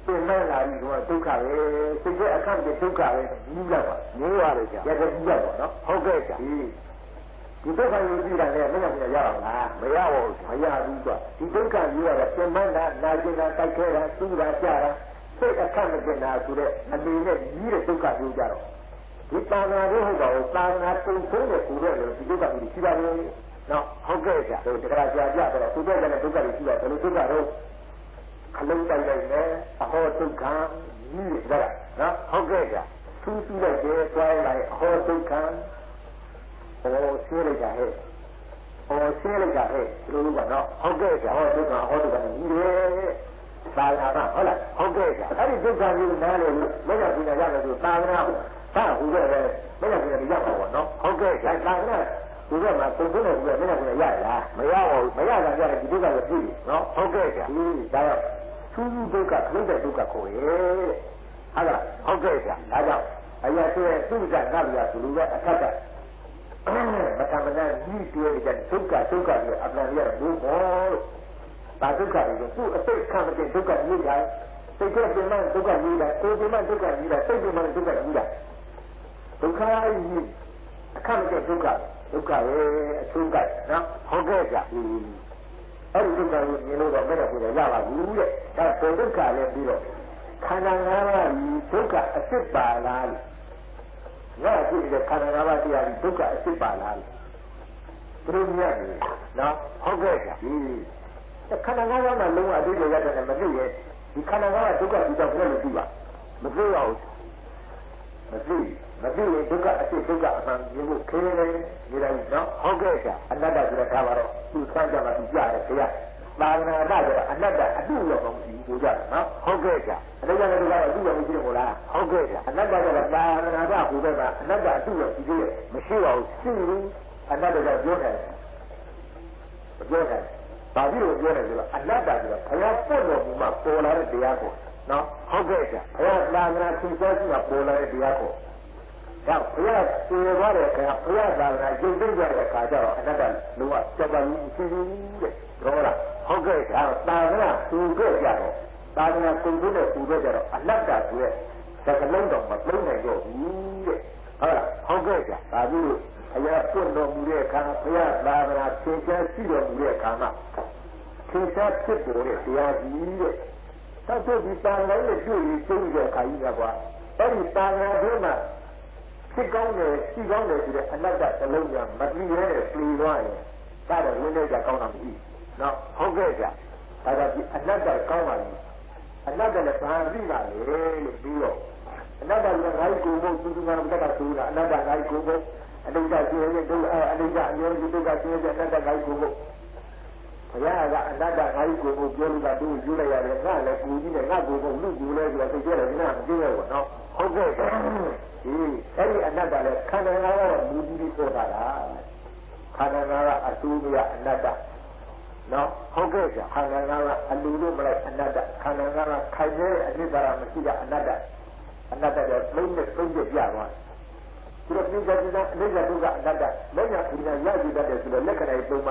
ပြင်မဲ့လာပြီးတော့ဒုက္ခပဲစိတ်ရဲ့အခန့်ကျဒုက္ခပဲကြီးရပါကြီးရတယ်ကြာရတဲ့ကြီးရပါနော်ဟုတ်ကဲ့ကြာဒီဒီဒုက္ခကိုကြည့်တာလည်းမရမရရပါလားမရဘူးမရဘူးကွာဒီဒုက္ခကြီးရတာပြင်မဲ့တာနာကျင်တာတိုက်ခဲတာသူ့တာကြတာစိတ်အခန့်မကျင်တာဆိုတဲ့အနေနဲ့ကြီးတဲ့ဒုက္ခမျိုးကြတော့ဒီပါဏာတို့ဟုတ်ပါဘူးပါဏာတုံဆုံးတဲ့ကိုယ်ရဲ့ဒီဒုက္ခမျိုးရှိပါလေနော်ဟုတ်ကဲ့ကြာဒီတရားကြာကြတော့သူတို့ကလည်းဒုက္ခတွေရှိတာဘယ်လိုဒုက္ခတော့ခလုံးတိုက်လိုက်နဲ့အဟောဒုက္ခကြီးရတာနော်ဟုတ်ကဲ့ကြာသူသူလိုက်တယ်တွားလိုက်အဟောဒုက္ခဟောရှင်းလိုက်တာဟဲ့ဟောရှင်းလိုက်တာဟဲ့ဒီလိုကနော်ဟုတ်ကဲ့ကြာဟောဒုက္ခဟောဒုက္ခကြီးတယ်သာသနာဟုတ်လားဟုတ်ကဲ့ကြာအဲ့ဒီဒုက္ခကြီးနားလေလို့မရဘူးရရတယ်ဆိုသာသနာသာဟူခဲ့တယ်မရဘူးရရပါဘောနော်ဟုတ်ကဲ့ကြာသာသနာဒီကမှာပုံစံနဲ့ဒီကမရဘူးရရလားမရပါဘူးမရတာကြတယ်ဒီဒုက္ခကိုပြည့်နော်ဟုတ်ကဲ့ကြာဒီဒါတော့သူ့ဒုက္ခခလုတ်တဲ့ဒုက္ခကိုရဲ့ဟုတ်လားဟုတ်ကဲ့ကြာဒါကြောင့်အရာဆိုရဲ့သူ့ကငါ့ပြဆိုလို့ပဲအထက်ကမကမနာကြီးတွေ့တဲ့ဒုက္ခဒုက္ခကိုအမှန်ရဘူးဘောလို့ဒါဒုက္ခကိုသူ့အစိတ်ခံတဲ့ဒုက္ခကြီးတာစိတ်ကပြင်းမှဒုက္ခကြီးတာကိုယ်ပြင်းမှဒုက္ခကြီးတာစိတ်ပြင်းမှဒုက္ခကြီးတာဒုက္ခကြီးအခက်မဲ့ဒုက္ခဒုက္ခရဲ့အဆုံးကနော်ဟုတ်ကဲ့ကြာအဲ့ဒီဒုက္ခကိုမြင်လို့တော့မဲ့တော့ရပါဘူးတဲ့ဒါဆိုဒုက္ခလည်းပြီးတော့ခန္ဓာငါးပါးဒီဒုက္ခအစစ်ပါလားလို့ငါကြည့်တဲ့ခန္ဓာငါးပါးတရားဒီဒုက္ခအစစ်ပါလားလို့သူတို့မြတ်တယ်နော်ဟုတ်ကဲ့ကြာဒီခန္ဓာငါးပါးမှာလုံးဝအတိတ်ရတယ်မသိရဲ့ဒီခန္ဓာငါးပါးဒုက္ခဒီတော့ဘယ်လိုသိပါမသိရဘူးမသိမသိရင်ဒုက္ခအစစ်ဒုက္ခအမှန်မြင်ဖို့ခင်းနေတယ်နေတယ်နော်ဟုတ်ကဲ့ကြာအနတ္တဆိုတဲ့ဒါပါတော့သူစမ်းကြမှာသူကြားတယ်ခရသာသနာ့ဆိုတာအနတ္တအတုရောကောင်းစီကိုကြတယ်နော်ဟုတ်ကဲ့ကြာအနတ္တလည်းကတော့အတုရောမရှိဘူးလားဟုတ်ကဲ့ကြာအနတ္တကသာသနာ့ဟူတဲ့ကအနတ္တအတုရောရှိသေးတယ်မရှိပါဘူးရှိဘူးအနတ္တကပြောတယ်ပြောတယ်ဘာဖြစ်လို့ပြောတယ်ဆိုတော့အနတ္တဆိုတော့ဘုရားပွတ်တော်မူမှာပေါ်လာတဲ့တရားကိုနော်ဟုတ်ကဲ့ကြာဘုရားသာသနာ့သင်္ချာရှိမှာပေါ်လာတဲ့တရားကိုဒါဘုရားပြေသွားတဲ့အခါဘုရားသာသနာကျင့်သုံးကြတဲ့အခါကျတော့အနတ္တလုံးဝစက်ပါလို့ရှိဘူးတဲ့ဟုတ်လားဟုတ်ကဲ့ဒါသာသနာသူခဲ့ကြတော့သာသနာကိုယ်ကိုယ်နဲ့သူခဲ့ကြတော့အနတ္တဆိုရဲ့သကလုံးတော့မလုံးနိုင်တော့ဘူးတဲ့ဟုတ်လားဟုတ်ကဲ့ကြာဒါပြီးလို့ဘုရားပွင့်တော်မူတဲ့အခါဘုရားသာသနာသင်္ချာရှိတော်မူတဲ့အခါမှာသင်္ချာဖြစ်ပေါ်တဲ့တရားကြီးတဲ့သတ်ဖို့ဒီတာလည်းတွေ့ပြီးကျုံးတဲ့အခါကြီးကကွာအဲ့ဒီတာနာတွေမှာဖြစ်ကောင်းတယ်ရှိကောင်းတယ်ဆိုတဲ့အနတ္တသလုံးကမတည်ရဲတဲ့ပြေသွားရင်ဒါတော့ဝိနည်းကြကောင်းတာမရှိဘူးနော်ဟုတ်ကဲ့ကြာဒါတော့ဒီအနတ္တကောင်းပါလေအနတ္တလည်းဘာသိပါလေလို့ပြီးတော့အနတ္တကငါ့ကိုယ်ကိုသူကငါ့ဘက်ကဆိုတာအနတ္တငါ့ကိုယ်ကိုအနိစ္စရှိရဲ့ဒုက္ခအနိစ္စအမျိုးဒုက္ခရှိရဲ့အနတ္တငါ့ကိုယ်ကိုဘုရားကအနတ္တငါ့ကိုယ်ကိုပြောလို့ကသူယူလိုက်ရတယ်ငါလည်းကိုကြီးနဲ့ငါကိုယ်ကိုလူကူလဲဆိုတော့သိကြတယ်ငါမသိရဘူးနော်ဟုတ်ကဲ့ဒီအဲ့ဒီအနတ္တလည်းခန္ဓာငါးပါးမူတည်ပြီးပေါ်တာလားခန္ဓာငါးပါးအတူတူအနတ္တနော်ဟုတ်ကဲ့ခန္ဓာငါးပါးအလူလို့မလိုက်အနတ္တခန္ဓာငါးပါးခိုင်တဲ့အနိစ္စရာမရှိတာအနတ္တအနတ္တတော့လုံးနဲ့သုံးပြပြသွားဒီလိုပြကြတဲ့အနိစ္စဒုက္ခအနတ္တလည်းညာပညာရယူတတ်တယ်ဆိုတော့လက္ခဏာတွေသုံးပါ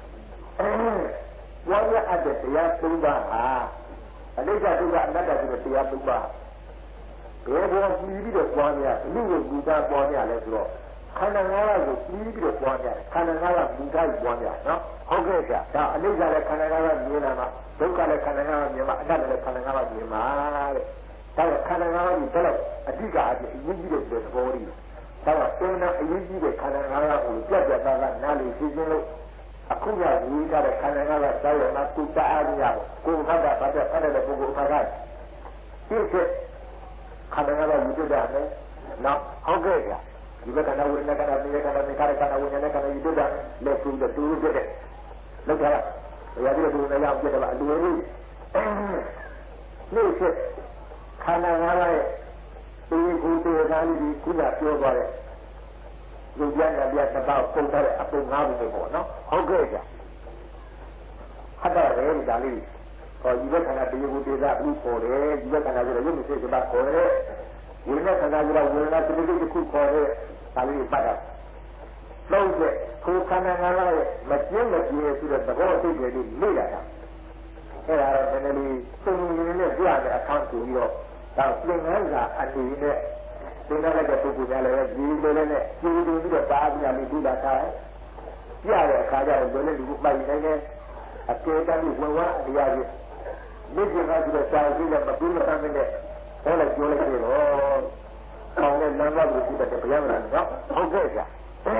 ဝါရအတ္တတရားသုံးပါဟာအနိစ္စဒုက္ခအနတ္တဆိုတဲ့တရားသုံးပါဘယ်ပေါ်ပြီးပြီးတော့ပွားများလူကိုဘူတာပွားများလဲဆိုတော့ခန္ဓာငါးပါးကိုပြီးပြီးတော့ပွားများခန္ဓာငါးပါးဘူတာပွားများနော်ဟုတ်ကဲ့ဗျာဒါအနိစ္စလည်းခန္ဓာငါးပါးမြင်လာမှာဒုက္ခလည်းခန္ဓာငါးပါးမြင်မှာအနတ္တလည်းခန္ဓာငါးပါးမြင်မှာတဲ့ဒါကခန္ဓာငါးပါးကိုတော့အဓိကအဖြစ်အရေးကြီးတဲ့သဘောလေးဒါကအင်းနဲ့အရေးကြီးတဲ့ခန္ဓာငါးပါးကိုပြတ်ပြတ်သားသားနားလည်သိခြင်းလို့အခုကဒီကတဲ့ခန္ဓာငါးပါးတောင်းရမှာသူတအားရပါကိုယ်ခန္ဓာဘာတဲ့ခန္ဓာတဲ့ပုဂ္ဂိုလ်အခါကပြည့်စုံခန္ဓာငါးပါးယူတတ်တယ်နော်ဟုတ်ကဲ့ဗျာဒီဘက်ကနာဝိညာဉ်ကနာမြေကနာမြေခါရကနာဝိညာဉ်ကနာယူတတ်တယ်လက်စုတဲ့တူတဲ့လောက်တာရာဒီလိုနေရအောင်ပြတယ်ပါအလူလေးနေ့ချက်ခန္ဓာငါးပါးရဲ့ဒီကုသိုလ်သားလေးခုနပြောသွားတဲ့လူပြတ်နဲ့ပြတ်တော့ပုံတဲ့အပုံငါးပုံပဲပေါ့နော်ဟုတ်ကဲ့ဗျာဟတ်တယ်လေဒါလေးဟောဒီဘက်ခန္ဓာတေယုတေသာအခုခေါ်တယ်ဒီဘက်ခန္ဓာဆိုတော့ရုပ်မရှိစပါခေါ်တယ်ဝိညာဉ်ခန္ဓာဆိုတော့ဝိညာဉ်တိတိတစ်ခုခေါ်တယ်ဒါလေးပတ်တာတော့တဲ့ကိုခန္ဓာငါးပါးရဲ့မကျင်းမပြေဆိုတဲ့သဘောအသိတွေလေးလေ့လာတာအဲ့ဒါတော့နည်းနည်းလေးသုံးရင်းနဲ့ပြရတဲ့အခန်းကိုပြီးတော့ဒါသင်္ကန်းစာအနေနဲ့သင်္ကန်းလိုက်တဲ့ပုဂ္ဂိုလ်များလည်းဒီလိုလေးနဲ့ကြည်ပြီးတော့ပါးပြပြီးဒီလာထားပြရတဲ့အခါကျတော့လိုလေးလူပိုင်နိုင်တဲ့အကျေတမ်းဝင်ဝအတရားကြီးမိကျင်ကဒီလိုစာကြည့်လည်းမပြီးမတမ်းနဲ့ဟောလိုက်ပြောလိုက်ပြီးတော့ကောင်းတဲ့လမ်းမကိုကြည့်တဲ့ဗျာမလားနော်ဟုတ်ကဲ့ကြာ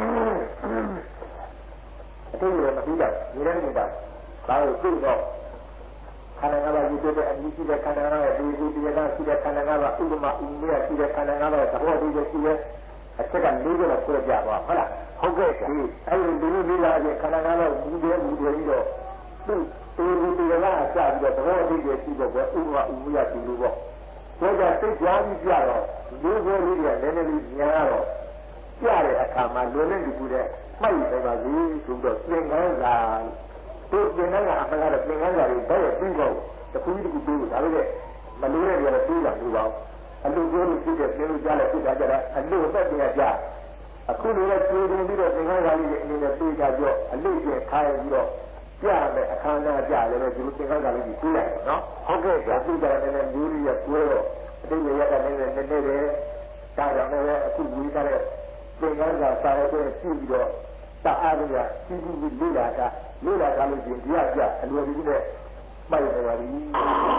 အတူတူမပြီးတော့ဒီလည်းနေတာဘာလို့ကြည့်တော့ခန္ဓာငါးပါးယူတဲ့အမြင့်ရှိတဲ့ခန္ဓာငါးပါးဒီဒီတရားရှိတဲ့ခန္ဓာငါးပါးဥပမာဥမေရှိတဲ့ခန္ဓာငါးပါးသဘောတည်းရှိတဲ့အချက်ကလေးကလည်းဆွဲပြသွားဟုတ်လားဟုတ်ကဲ့ဒီအဲ့ဒီလူလူလာတဲ့ခန္ဓာငါးပါးမူတယ်မူတယ်ပြီးတော့သူ့ဒီဒီတရားအစပြီးတော့သဘောတည်းရှိတော့ဥပမာဥမေရှိလို့ပေါ့ဒါကြောင့်စိတ်ကြောင်းကြီးပြတော့လူကိုယ်လေးတွေကလည်းလည်းညာတော့ပြတဲ့အခါမှာလွယ်နဲ့လူကူတဲ့မှတ်ရပါစေဆိုတော့သင်္ကန်းစာဒီသင်္ကန်းကအမှန်ကတော့သင်္ကန်းစာတွေဘယ်လိုပြီးတော့တခုကြီးတခုပြီးဒါလည်းမလို့ရရပြီးလာလို့ပါအလူကိုလို့ဖြစ်တဲ့သင်လို့ကြားလိုက်ဖြစ်တာကြတာအလူအသက်တရားကြအခုလိုလည်းပြေးပြီးတော့သင်္ကန်းစာလေးတွေအနေနဲ့ပြေးကြပြောအလူကျခါရပြီးတော့ပြရမယ်အခမ်းအနားကြလည်းပဲဒီလိုသင်္ကန်းစာလေးကြီးပြေးရတယ်နော်ဟုတ်ကဲ့ကြာပြီးကြတယ်လည်းမျိုးကြီးရကွဲတော့အတိတ်ရရတဲ့နည်းနည်းနည်းတယ်ဒါကြောင့်လည်းအခုဝီးထားတဲ့သင်္ကန်းစာစာရဲရှိပြီးတော့တအားရကြီးကြီးလေးလာတာလေးလာတာလို့ပြင်ပြရကြအလွယ်ကြီးနဲ့ပိုက်နေပါပြီ